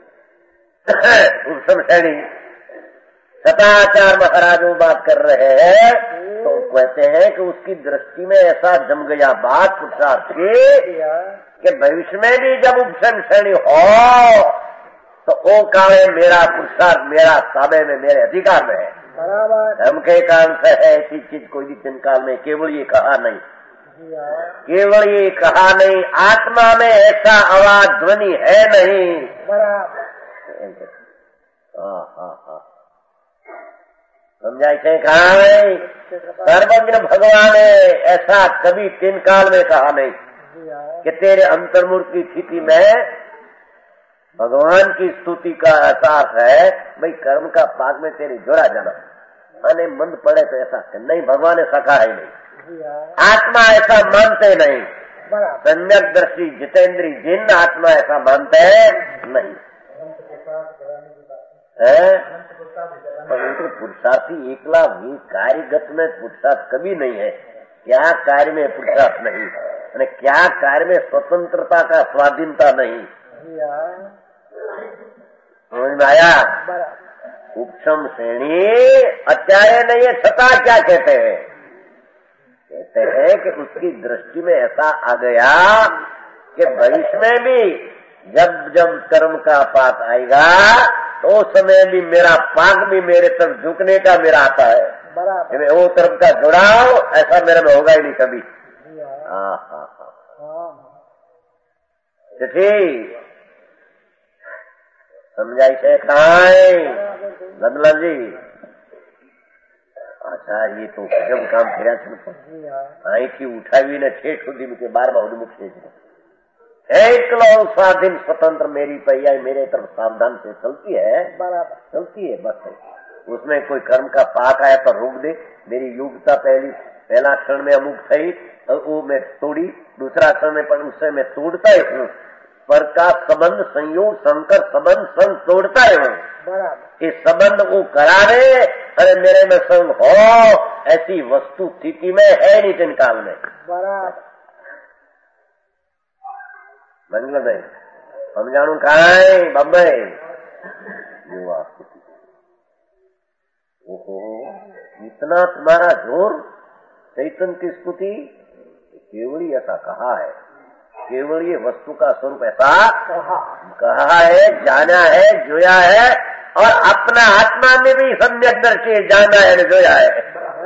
उपशम श्रेणी। सताचार महाराज वो बात कर रहे हैं तो कहते हैं कि उसकी दृष्टि में ऐसा जम गया बात पुरुषार्थ की कि भविष्य में भी जब उपशम श्रेणी हो तो वो काले मेरा पुरुषार्थ मेरा ताबे में मेरे अधिकार में है। धर्म के कारण से है ऐसी चीज कोई भी दिन काल में केवल ये कहा नहीं, केवल ये कहा नहीं, आत्मा में ऐसा आवाज ध्वनि है नहीं। हाँ हाँ हाँ समझाई थे कहा नहीं। सर्वज्ञ भगवान ऐसा कभी तीन काल में कहा नहीं कि तेरे अंतर्मूर्ति स्थिति में भगवान की स्तुति का एहसास है। भाई कर्म का पाक में तेरी जोड़ा जाना अने मंद पड़े तो ऐसा नहीं, भगवान ऐसा कहा ही नहीं, आत्मा ऐसा मानते नहीं। सम्यक दृष्टि जितेंद्री जिन आत्मा ऐसा मानते हैं नहीं है। परंतु पुरुषार्थी एकला भी कार्यगत में पुरुषार्थ कभी नहीं है। क्या कार्य में पुरुषार्थ नहीं, अरे क्या कार्य में स्वतंत्रता का स्वाधीनता नहीं। समझ में आया? उपशम श्रेणी अत्यारे नहीं है, छता क्या कहते हैं? कहते हैं कि उसकी दृष्टि में ऐसा आ गया कि भविष्य में भी जब जब कर्म का पाक आएगा तो उस समय भी मेरा पाक भी मेरे तरफ झुकने का मेरा आता है। बराबर वो तरफ का जुड़ाव ऐसा मेरे में होगा ही नहीं कभी। हाँ हाँ हाँ ठीक समझाई से खाए नंदलाल जी। अच्छा ये तो जब काम फिर आई थी उठावी ने ठेठ सुधी मुझे बार बार मुझे एकलो स्वाधीन स्वतंत्र मेरी पैया मेरे तरफ सावधान से चलती है। बराबर चलती है बस। उसमें कोई कर्म का पाक आया तो रोक दे। मेरी योग्यता पहली पहला क्षण में अमुक थी वो मैं तोड़ी, दूसरा क्षण में पर उससे मैं तोड़ता ही हूँ। पर का संबंध संयोग संकर संबंध संग तोड़ता ही हूँ। बराबर इस संबंध को करा दे अरे मेरे में संग हो ऐसी वस्तु स्थिति में है नहीं दिन काल में। बराबर मंगल भाई हम जानू कहा है बम्बई युवा स्थिति। ओहो इतना तुम्हारा जोर चैतन्य की स्तुति केवल ही ऐसा कहा है, केवल ये वस्तु का स्वरूप ऐसा कहा है, जाना है, जोया है और अपना आत्मा में भी सम्यक दर्शी जाना है, जोया है।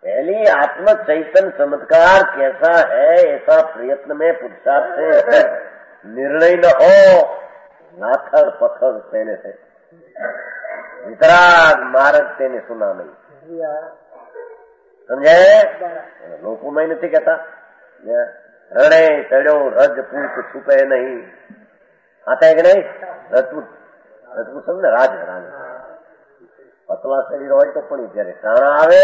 पहली आत्म चैतन्य चमत्कार कैसा है, ऐसा प्रयत्न में पुरुषार्थ से निर्णय न हो, नाथर पत्थर तेने से वितराग मार्ग तेने सुना नहीं, समझे। लोगों में नहीं कहता रणे चढ़ो रजपूत छुपे नहीं, आता है कि नहीं। रजपूत रजपूत समझे राज राज पतला शरीर हो तो पण जયારે टाणा આવે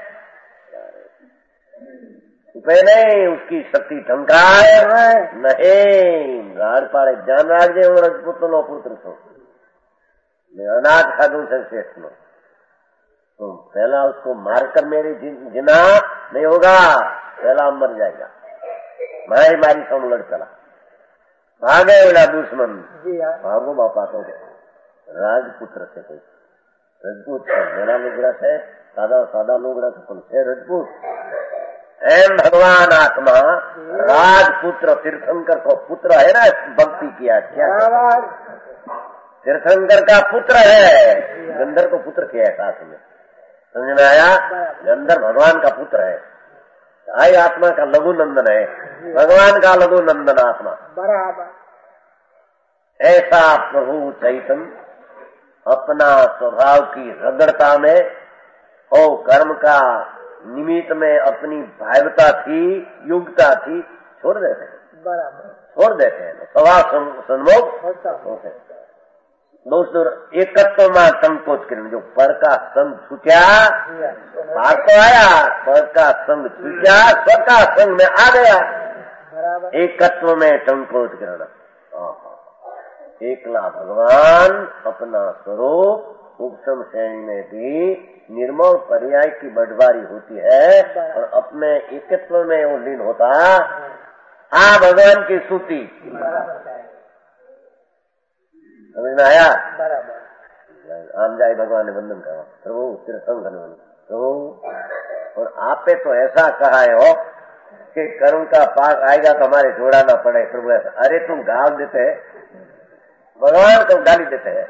छुपे नहीं, उसकी शक्ति ढंकाए नहीं। राड पाड़े जान राखजे, हूँ रजपूत नो पुत्र छू, मैं अनाज खाधू से श्रेष्ठ नो, तो पहला उसको मारकर मेरी जिना नहीं होगा, पहला मर जाएगा। मारी मारी सम लड़ चला, भागे बोला दुश्मन, भागो बापा तो राजपुत्र से कोई रजपूत है, मेरा लुगड़ा है सादा सादा लुगड़ा तो है रजपूत। एम भगवान आत्मा राजपुत्र तीर्थंकर को पुत्र है ना, भक्ति किया क्या तीर्थंकर का पुत्र है, गंधर को पुत्र किया है साथ में, समझ में आया। गंधर भगवान का पुत्र है, आई आत्मा का लघु नंदन है, भगवान का लघु नंदन आत्मा बराबर। ऐसा प्रभु चैतन्य अपना स्वभाव की रगड़ता में और कर्म का निमित्त में अपनी भावता थी, युगता थी, छोड़ देते हैं, बराबर छोड़ देते हैं, स्वभाव सन्मुख होते हैं। दोस्तों एकत्व में संकोच करें, जो पर का संग छूटा बाहर तो आया, पर का संग छूटा स्व का संग में आ गया, एकत्व में संकोच करना। एकला भगवान अपना स्वरूप उपशम श्रेणी में भी निर्मल पर्याय की बढ़वारी होती है, और अपने एकत्व में वो लीन होता आ भगवान की स्तुति, समझ में आया। आम जाए भगवान ने वंदन करा, प्रभु तेरे संग प्रभु, और आपे तो ऐसा कहा है हो कि कर्म का पाक आएगा तो हमारे जोड़ाना पड़े प्रभु, ऐसा। अरे तुम गाल देते हैं, भगवान को गाली देते हैं,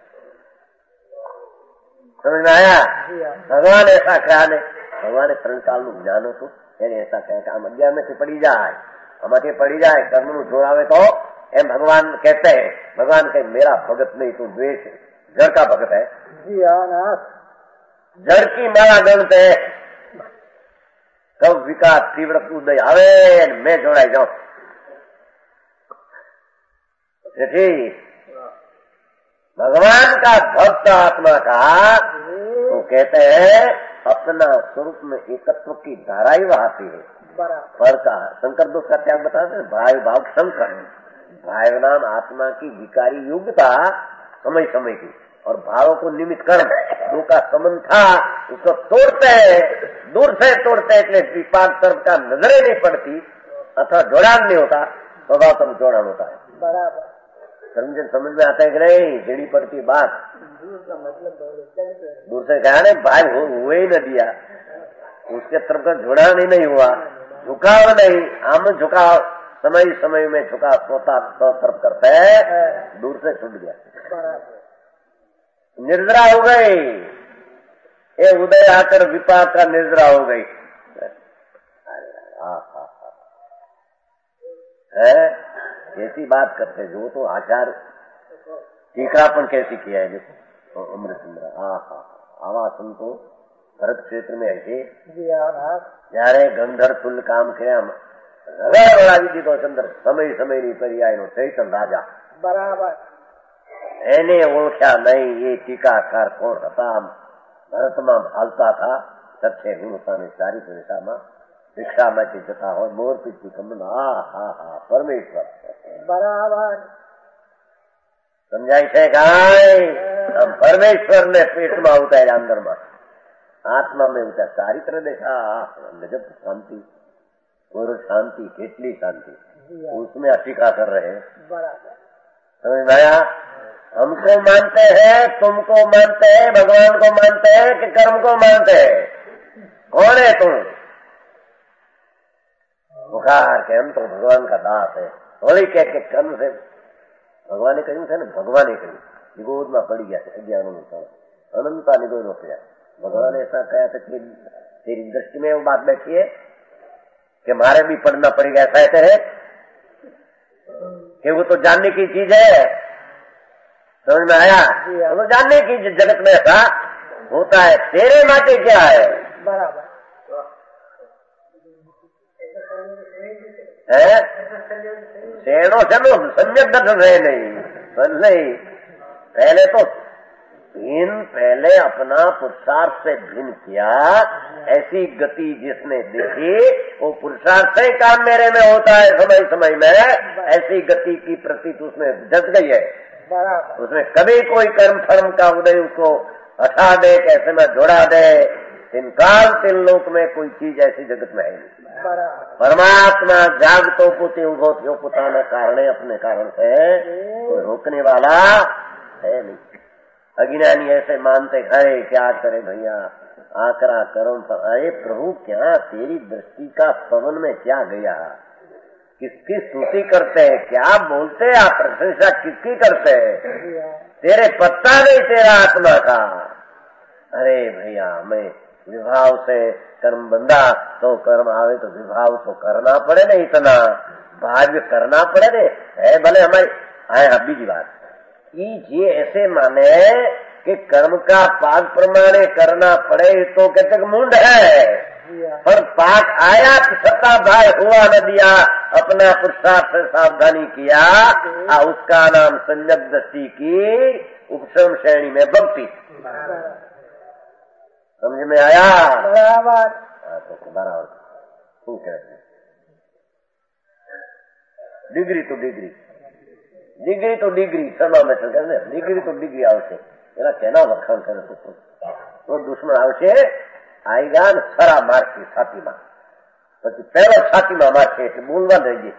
समझ में आया। भगवान ऐसा कहा ने, भगवान ત્રણ સાલનું જ્ઞાન હતું, એને ऐसा કહે કે આમ અગિયાર માંથી પડી જાય, આમાંથી પડી જાય, કર્મનું જોડાવે તો એમ भगवान कहते हैं। भगवान कहे मेरा भगत नहीं, तू द्वेष जड़ का भगत है, जड़ की माला गणत है, कब विकास तीव्र उदय आवे मैं जोड़ाई जाऊं, ठीक। भगवान का भक्त आत्मा का तो कहते हैं अपना स्वरूप में एकत्व की धारा ही बहाती है, पर का शंकर दोष का त्याग बताते हैं, भाई भाव शंकर, भाव नाम आत्मा की विकारी युगता समय समय की, और भावों को निमित्त कर्म दो का संबंध था, उसको तोड़ते हैं, दूर से तोड़ते हैं, इसलिए विपाक तरफ का नजरें नहीं पड़ती, अथवा जोड़ान नहीं होता, स्वभाव तरफ जोड़ान होता है, बराबर। समझ समझ में आता है कि नहीं, जेड़ी पड़ती बात दूर से कहा नहीं, भाई हुए ही न दिया, उसके तरफ का जुड़ान ही नहीं हुआ, झुकाव नहीं, आम झुकाव समय समय में झुका सोता तरफ करते है, दूर से छूट गया, निर्जरा हो गई, ये उदय आकर विपाक का निर्जरा हो गई है। कैसी बात करते जो तो आचार टीकापन कैसी किया है, देखो अमृतचंद्र हाँ हाँ आवा संतो भरत क्षेत्र में ऐसे जયારે ગંધર તુલ કામ કર્યા, હવે વળાવી દીધો ચંદ્ર, સમય સમયની પર્યાયનો ચૈતન રાજા બરાબર, એને ઓળખ્યા નહીં, એ ટીકાકાર કોણ હતા, ભરતમાં હાલતા था, સચ્ચે ગુણતાની સારી પરીક્ષામાં भिक्षाમાંથી જતા હોય, મોર પીછું તમને હા હા હા પરમેશ્વર બરાબર સમજાય છે કાંઈ, પરમેશ્વર ને પેટમાં ઉતાર્યા અંદરમાં, आत्मा में उतर चारित्र देखा, गजब शांति, पूर्व शांति, केतली शांति, उसमें अटिका कर रहे हैं, समझ में आया। हमको मानते हैं, तुमको मानते हैं, भगवान को मानते हैं कि कर्म को मानते हैं, कौन है तुम? बुखार के हम तो भगवान का दास है, थोड़ी कह के कर्म से भगवान ने कहूं थे ना, भगवान ने कहूं निगोद में पड़ी गया अज्ञान अनंता निगोद हो गया। भगवान ऐसा कहा था कि तेरी दृष्टि में वो बात बैठी है कि हमारे भी पढ़ना पड़ेगा, ऐसा ऐसे है कि वो तो जानने की चीज है। समझ में आया? वो तो जानने की जगत में ऐसा होता है। तेरे माटे क्या है? बराबर है शेणो शनो सम्यक दर्शन है नहीं नहीं। पहले तो भिन्न पहले अपना पुरुषार्थ से भिन्न किया, ऐसी गति जिसने देखी वो पुरुषार्थ से काम मेरे में होता है समय समय में, ऐसी गति की प्रतीत उसमें जग गई है। उसमें कभी कोई कर्म फर्म का उदय उसको हटा दे, कैसे में जोड़ा दे, तीन काल तीन लोक में कोई चीज ऐसी जगत में है नहीं। परमात्मा जागतो पुति उभो थियो पुताना कारण अपने कारण से कोई रोकने वाला है नहीं। अज्ञानी ऐसे मानते खरे क्या करे भैया, आकरा कर्म। अरे प्रभु क्या तेरी दृष्टि का पवन में क्या गया, किसकी स्तुति करते हैं, क्या बोलते हैं आप, प्रशंसा किसकी करते हैं, तेरे पत्ता नहीं तेरा आत्मा का। अरे भैया मैं विभाव से कर्म बंधा तो कर्म आवे तो विभाव तो करना पड़े ना, इतना भाग्य करना पड़े ने है भले हमारी आए। अभी की बात ये ऐसे माने कि कर्म का पाक प्रमाणे करना पड़े तो कहते मुंड है, पर पाक आया सत्ता भाई हुआ न दिया, अपना पुरुषार्थ से सावधानी किया, आ उसका नाम संयक दृष्टि की उपशम श्रेणी में भक्ति। समझ में आया? बराबर बराबर। डिग्री तो डिग्री डिग्री तो डिग्री थर्मामीटर करने डिग्री तो डिग्री આવશે એના કેના વખાણ કરે તો દુશ્મન આવશે આઈગા ને સરા મારશે છાતીમાં, પછી પહેલો છાતીમાં મારશે એટલે બોલવા દઈ દે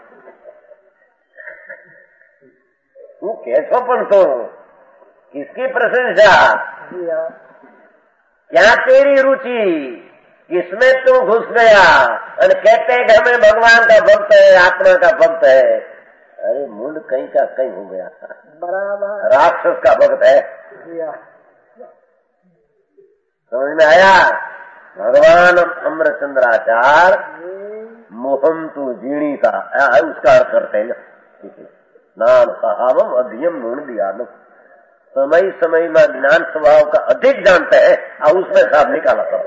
તું કે છો પણ તો किसकी प्रशंसा, क्या तेरी रुचि, किसमें तू घुस गया और कहते हैं कि हमें भगवान का भक्त है, आत्मा का भक्त है। अरे मुंड कहीं का कहीं हो गया, बराबर राक्षस का भक्त है। समझ में आया? भगवान अमरचंद्राचार्य मोहम तू जीणी था उसका अर्थ करते हैं नाम सहावम अधियम मूण दिया। समय समय में ज्ञान स्वभाव का अधिक जानते हैं और उसमें साफ निकाला था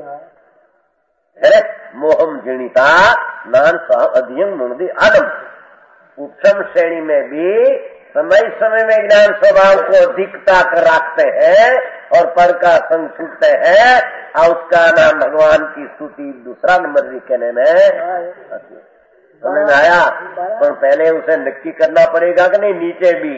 है मोहम जीणिता नान साहब अधियम मुंडी आदम। उपशम श्रेणी में भी समय समय में ज्ञान स्वभाव को अधिकता कर रखते हैं और पर का संग छूटते हैं और उसका नाम भगवान की स्तुति दूसरा नंबर भी कहने में समझ में आया। पर पहले उसे नक्की करना पड़ेगा कि नहीं, नीचे भी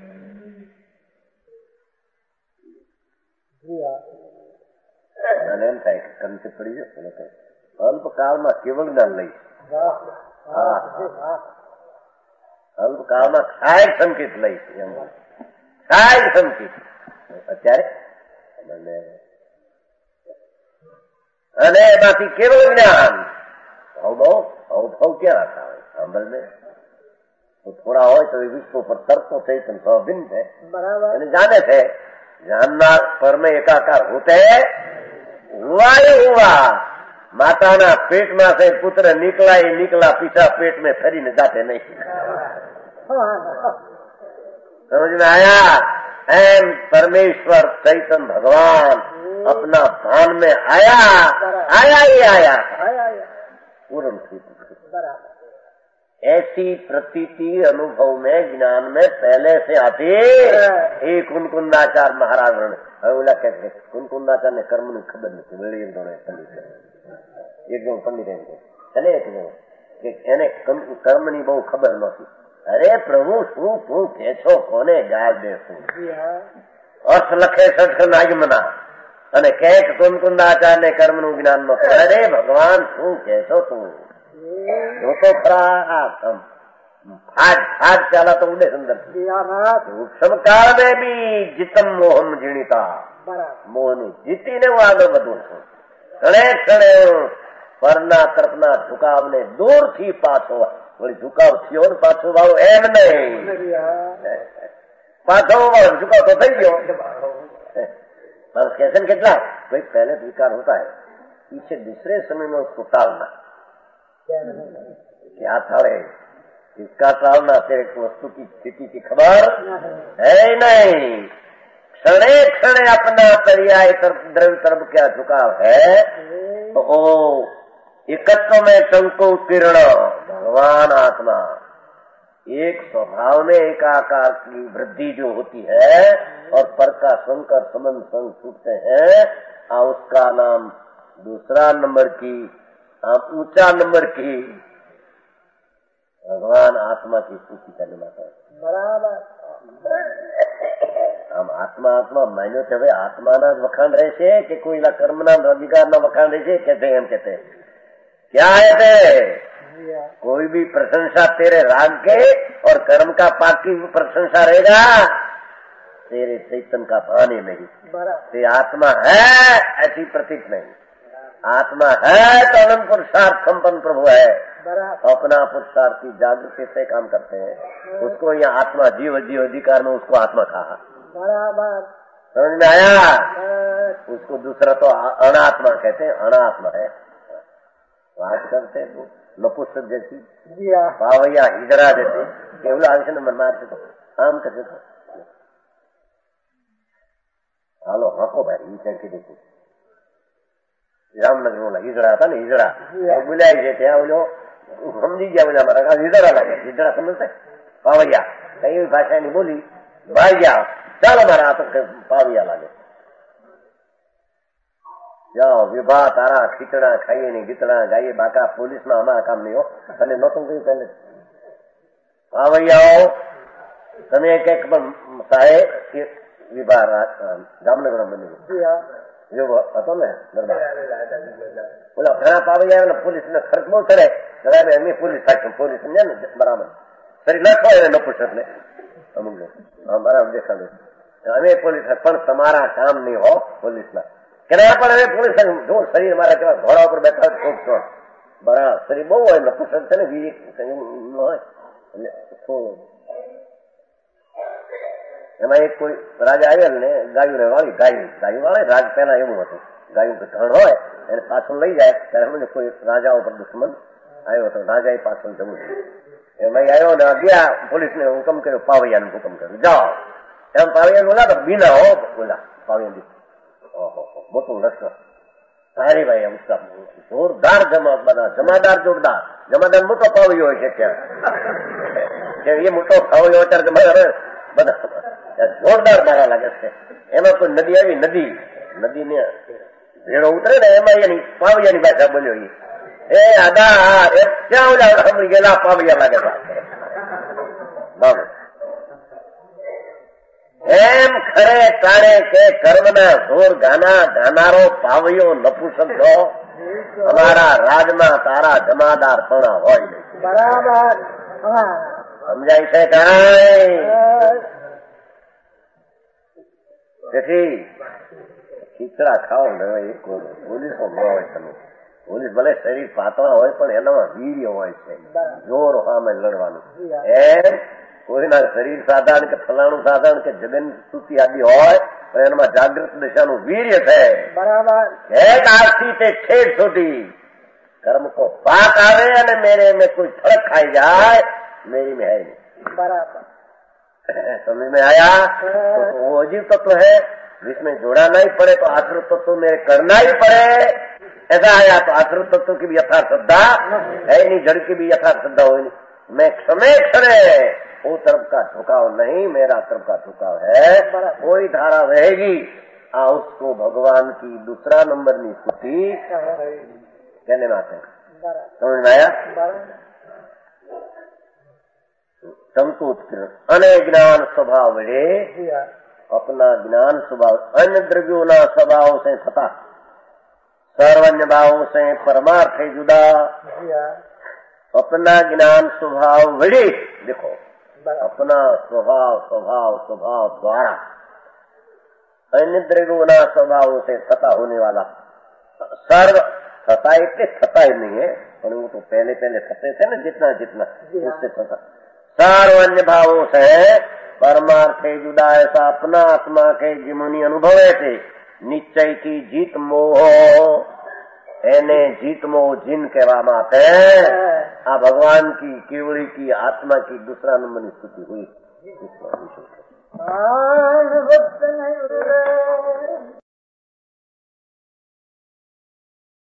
करनी पड़ी है। अल्पकाल में केवल ज्ञान नहीं, અલ્પકાળ માં કાયક સંકેત લઈ કાયક સંકેત અત્યારે અને એમાંથી કેવળ જ્ઞાન અવભાવ અવભાવ ક્યાં રાખતા હોય સાંભળ में तो थोड़ा हो तो विश्व पर तर्कों से भिन्न है बराबर जाने थे जानना पर में एकाकार होते हुआ ही हुआ। माताना पेट में से पुत्र निकला ही निकला, पीछा पेट में फरी न जाते नहीं। समझ में आया? एम परमेश्वर चैतन्य भगवान अपना भान में आया आया ही आया पूर्ण ऐसी प्रतीति अनुभव में ज्ञान में पहले से आती। एक कुंकुंदाचार्य महाराज बोला कहते कुंकुंदाचार्य ने कर्म की खबर नहीं मिली एक दोनों पंडित एक दो पंडित चले એને કર્મની બહુ ખબર નહોતી। અરે પ્રભુ શું તું કે છો કોને ગાળ દેશું અર્થ લખે સઠ નાગમના અને કહે કુંકુંદાચાર્યને કર્મનું જ્ઞાન નહોતું। અરે ભગવાન શું કે છો તું જો તો ખરા ફાજ ફાજ ચાલા તો ઉડે સુંદર સમકાળ में भी જીતમ મોહમ જીણીતા મોહની જીતીને હું આગળ વધું છું। ઘણે ક્ષણે પરના તરફના ઝુકાવને દૂરથી પાછો વળી ઝુકાવ થયો ને પાછો વાળો એમ નહીં પાછો વાળો ઝુકાવ તો થઈ ગયો। માણસ કહે છે ને કેટલા ભાઈ પહેલે સ્વીકાર હોતા है पीछे दूसरे समय में उसको टालना। क्या टाले? इसका टालना तेरे को वस्तु की स्थिति की खबर है ही नहीं। क्षणे क्षणे अपना पर्याय द्रव्य तरफ क्या झुकाव है तो ओ एकत्व में शंको किरण भगवान आत्मा एक स्वभाव में एकाकार की वृद्धि जो होती है और पर का शंकर संबंध संग छूटते हैं आ उसका नाम दूसरा नंबर की ऊंचा नंबर की भगवान आत्मा की स्तुति करने माता है। बराबर આમ આત્મા આત્મા માન્યો છે હવે આત્માના જ વખાણ રહેશે કે કોઈના કર્મના અધિકારના વખાણ રહેશે કે એમ કે क्या है थे? कोई भी प्रशंसा तेरे राग के और कर्म का पाक की प्रशंसा रहेगा तेरे चैतन का पानी नहीं। ते आत्मा है ऐसी प्रतीत नहीं। आत्मा है तो अनंत पुरुषार्थ संपन्न प्रभु है। अपना पुरुषार्थ की जागृति से काम करते हैं। उसको यहाँ आत्मा जीव जीव अधिकार में उसको आत्मा कहा। समझ में आया? उसको दूसरा तो अनात्मा कहते हैं। अनात्मा है बात करते हैं नपुंसक जैसी पावैया हिजड़ा जैसी केवल आंख नंबर मारते तो आम करते तो हालो हको भाई ये करके देखो रामनगर वाला हिजड़ा था ना हिजड़ा बुलाई जैसे बोलो समझी गया बोला हमारा हिजड़ा लगे हिजड़ा समझते पावैया कई भाषा नहीं बोली भाई गया चल हमारा तो पावैया लगे जाओ विवाह तारा खीचड़ा खाइए नहीं गीतड़ा गाइए बाका पुलिस में हमारा काम नहीं हो तने नोतों कहीं पहले पावैयाओ तने एक एक साहेब विवाह जामनगर में बनी जो હતો ને દરબાર બોલા ઘણા પાવૈયા ને પુલિસ ને ખર્ચ બહુ કરે ત્યારે અમે પુલિસ સાચું પુલિસ સમજે ને બરાબર ફરી ન ખોય ને નપુસક ને અમુક ને હા બરાબર દેખાડે અમે પુલિસ પણ તમારા કામ નહીં હો પુલિસ ના કેના પણ હવે પુલિસ જો શરીર મારા કેવા ઘોડા ઉપર બેઠા ખૂબ છો બરાબર શરીર બહુ હોય નપુસક છે ને બીજી હોય એમાં એક કોઈ રાજા આવ્યા ને ગાયું ને વાળી ગાયું ગાયું વાળે રાજ પહેલા એવું હતું ગાયું કે ધણ હોય એને પાછળ લઈ જાય ત્યારે મને કોઈ રાજા ઉપર દુશ્મન આવ્યો હતો રાજાએ પાછળ જવું એમાં આવ્યો ને ગયા પોલીસને હુકમ કર્યો પાવૈયાને હુકમ કર્યો જાઓ એમ પાવૈયા બોલા તો બીના હો બોલા પાવૈયા ઓહો મોટું લશ્કર સારી ભાઈ उसका जोरदार जमा बना जमादार जोरदार जमादार मोटो पावैयो હોય છે ત્યાં એ મોટો પાવૈયો અત્યારે જમાદાર બધા જોરદાર મારા લાગે છે એમાં કોઈ નદી આવી નદી નદી ને ભેડો ઉતરે ને એમાં એની પાવૈયાની ભાષા બોલ્યો એ આદા ક્યાં ઓલા સાંભળી ગયેલા પાવૈયા લાગે એમ ખરે તાણે કે કર્મના જોર ગાના ગાનારો પાવૈયો નપુસક છો અમારા રાજમાં તારા જમાદાર પણ હોય બરાબર સમજાય છે કાંઈ તેથી ખીચડા ખાઓ ને પોલીસો ન હોય તમે પોલીસ ભલે શરીર પાતળા હોય પણ એનામાં વીર્ય હોય છે જોર સામે લડવાનું એમ કોઈના શરીર સાધારણ કે ફલાણું સાધારણ કે જગન સ્તુતિ આદિ હોય પણ એનામાં જાગૃત દિશાનું વીર્ય છે બરાબર એક આજથી તે છેડ સુધી કર્મ કો પાક આવે અને મેરે में कोई फर्क खाई जाए मेरी में है नहीं बराबर समझ में आया तो वो अजीब तत्व है जिसमें जोड़ना ही पड़े तो आश्रित तत्व में करना ही पड़े ऐसा आया तो आश्रित तत्व की भी यथार्थ श्रद्धा है नहीं जड़ की भी यथार्थ श्रद्धा हो नहीं मैं क्षमे क्षणे वो तरफ का झुकाव नहीं मेरा तरफ का झुकाव है कोई धारा रहेगी आ उसको भगवान की दूसरा नंबर की स्तुति कहने माते समझ में आया संकुच अने ज्ञान स्वभाव वड़े अपना ज्ञान स्वभाव अन्य द्रव्यों ना स्वभाव से थता सर्वन्य भावों से परमार्थ जुदा अपना ज्ञान स्वभाव वड़े देखो अपना स्वभाव स्वभाव स्वभाव द्वारा अन्य द्रव्यों ना स्वभावों से थता होने वाला सर्व थता इतने थता ही नहीं है पर वो तो पहले पहले थते थे ना जितना जितना उससे थता सर्वन्य भावों से परमार्थे जुदा ऐसा अपना आत्मा के जिमुनि अनुभवे थे निश्चय की जीत मोह એને જીતમો જીન કહેવામાં આવે આ ભગવાન की केवड़ी की आत्मा की दूसरा नंबर की स्तुति हुई।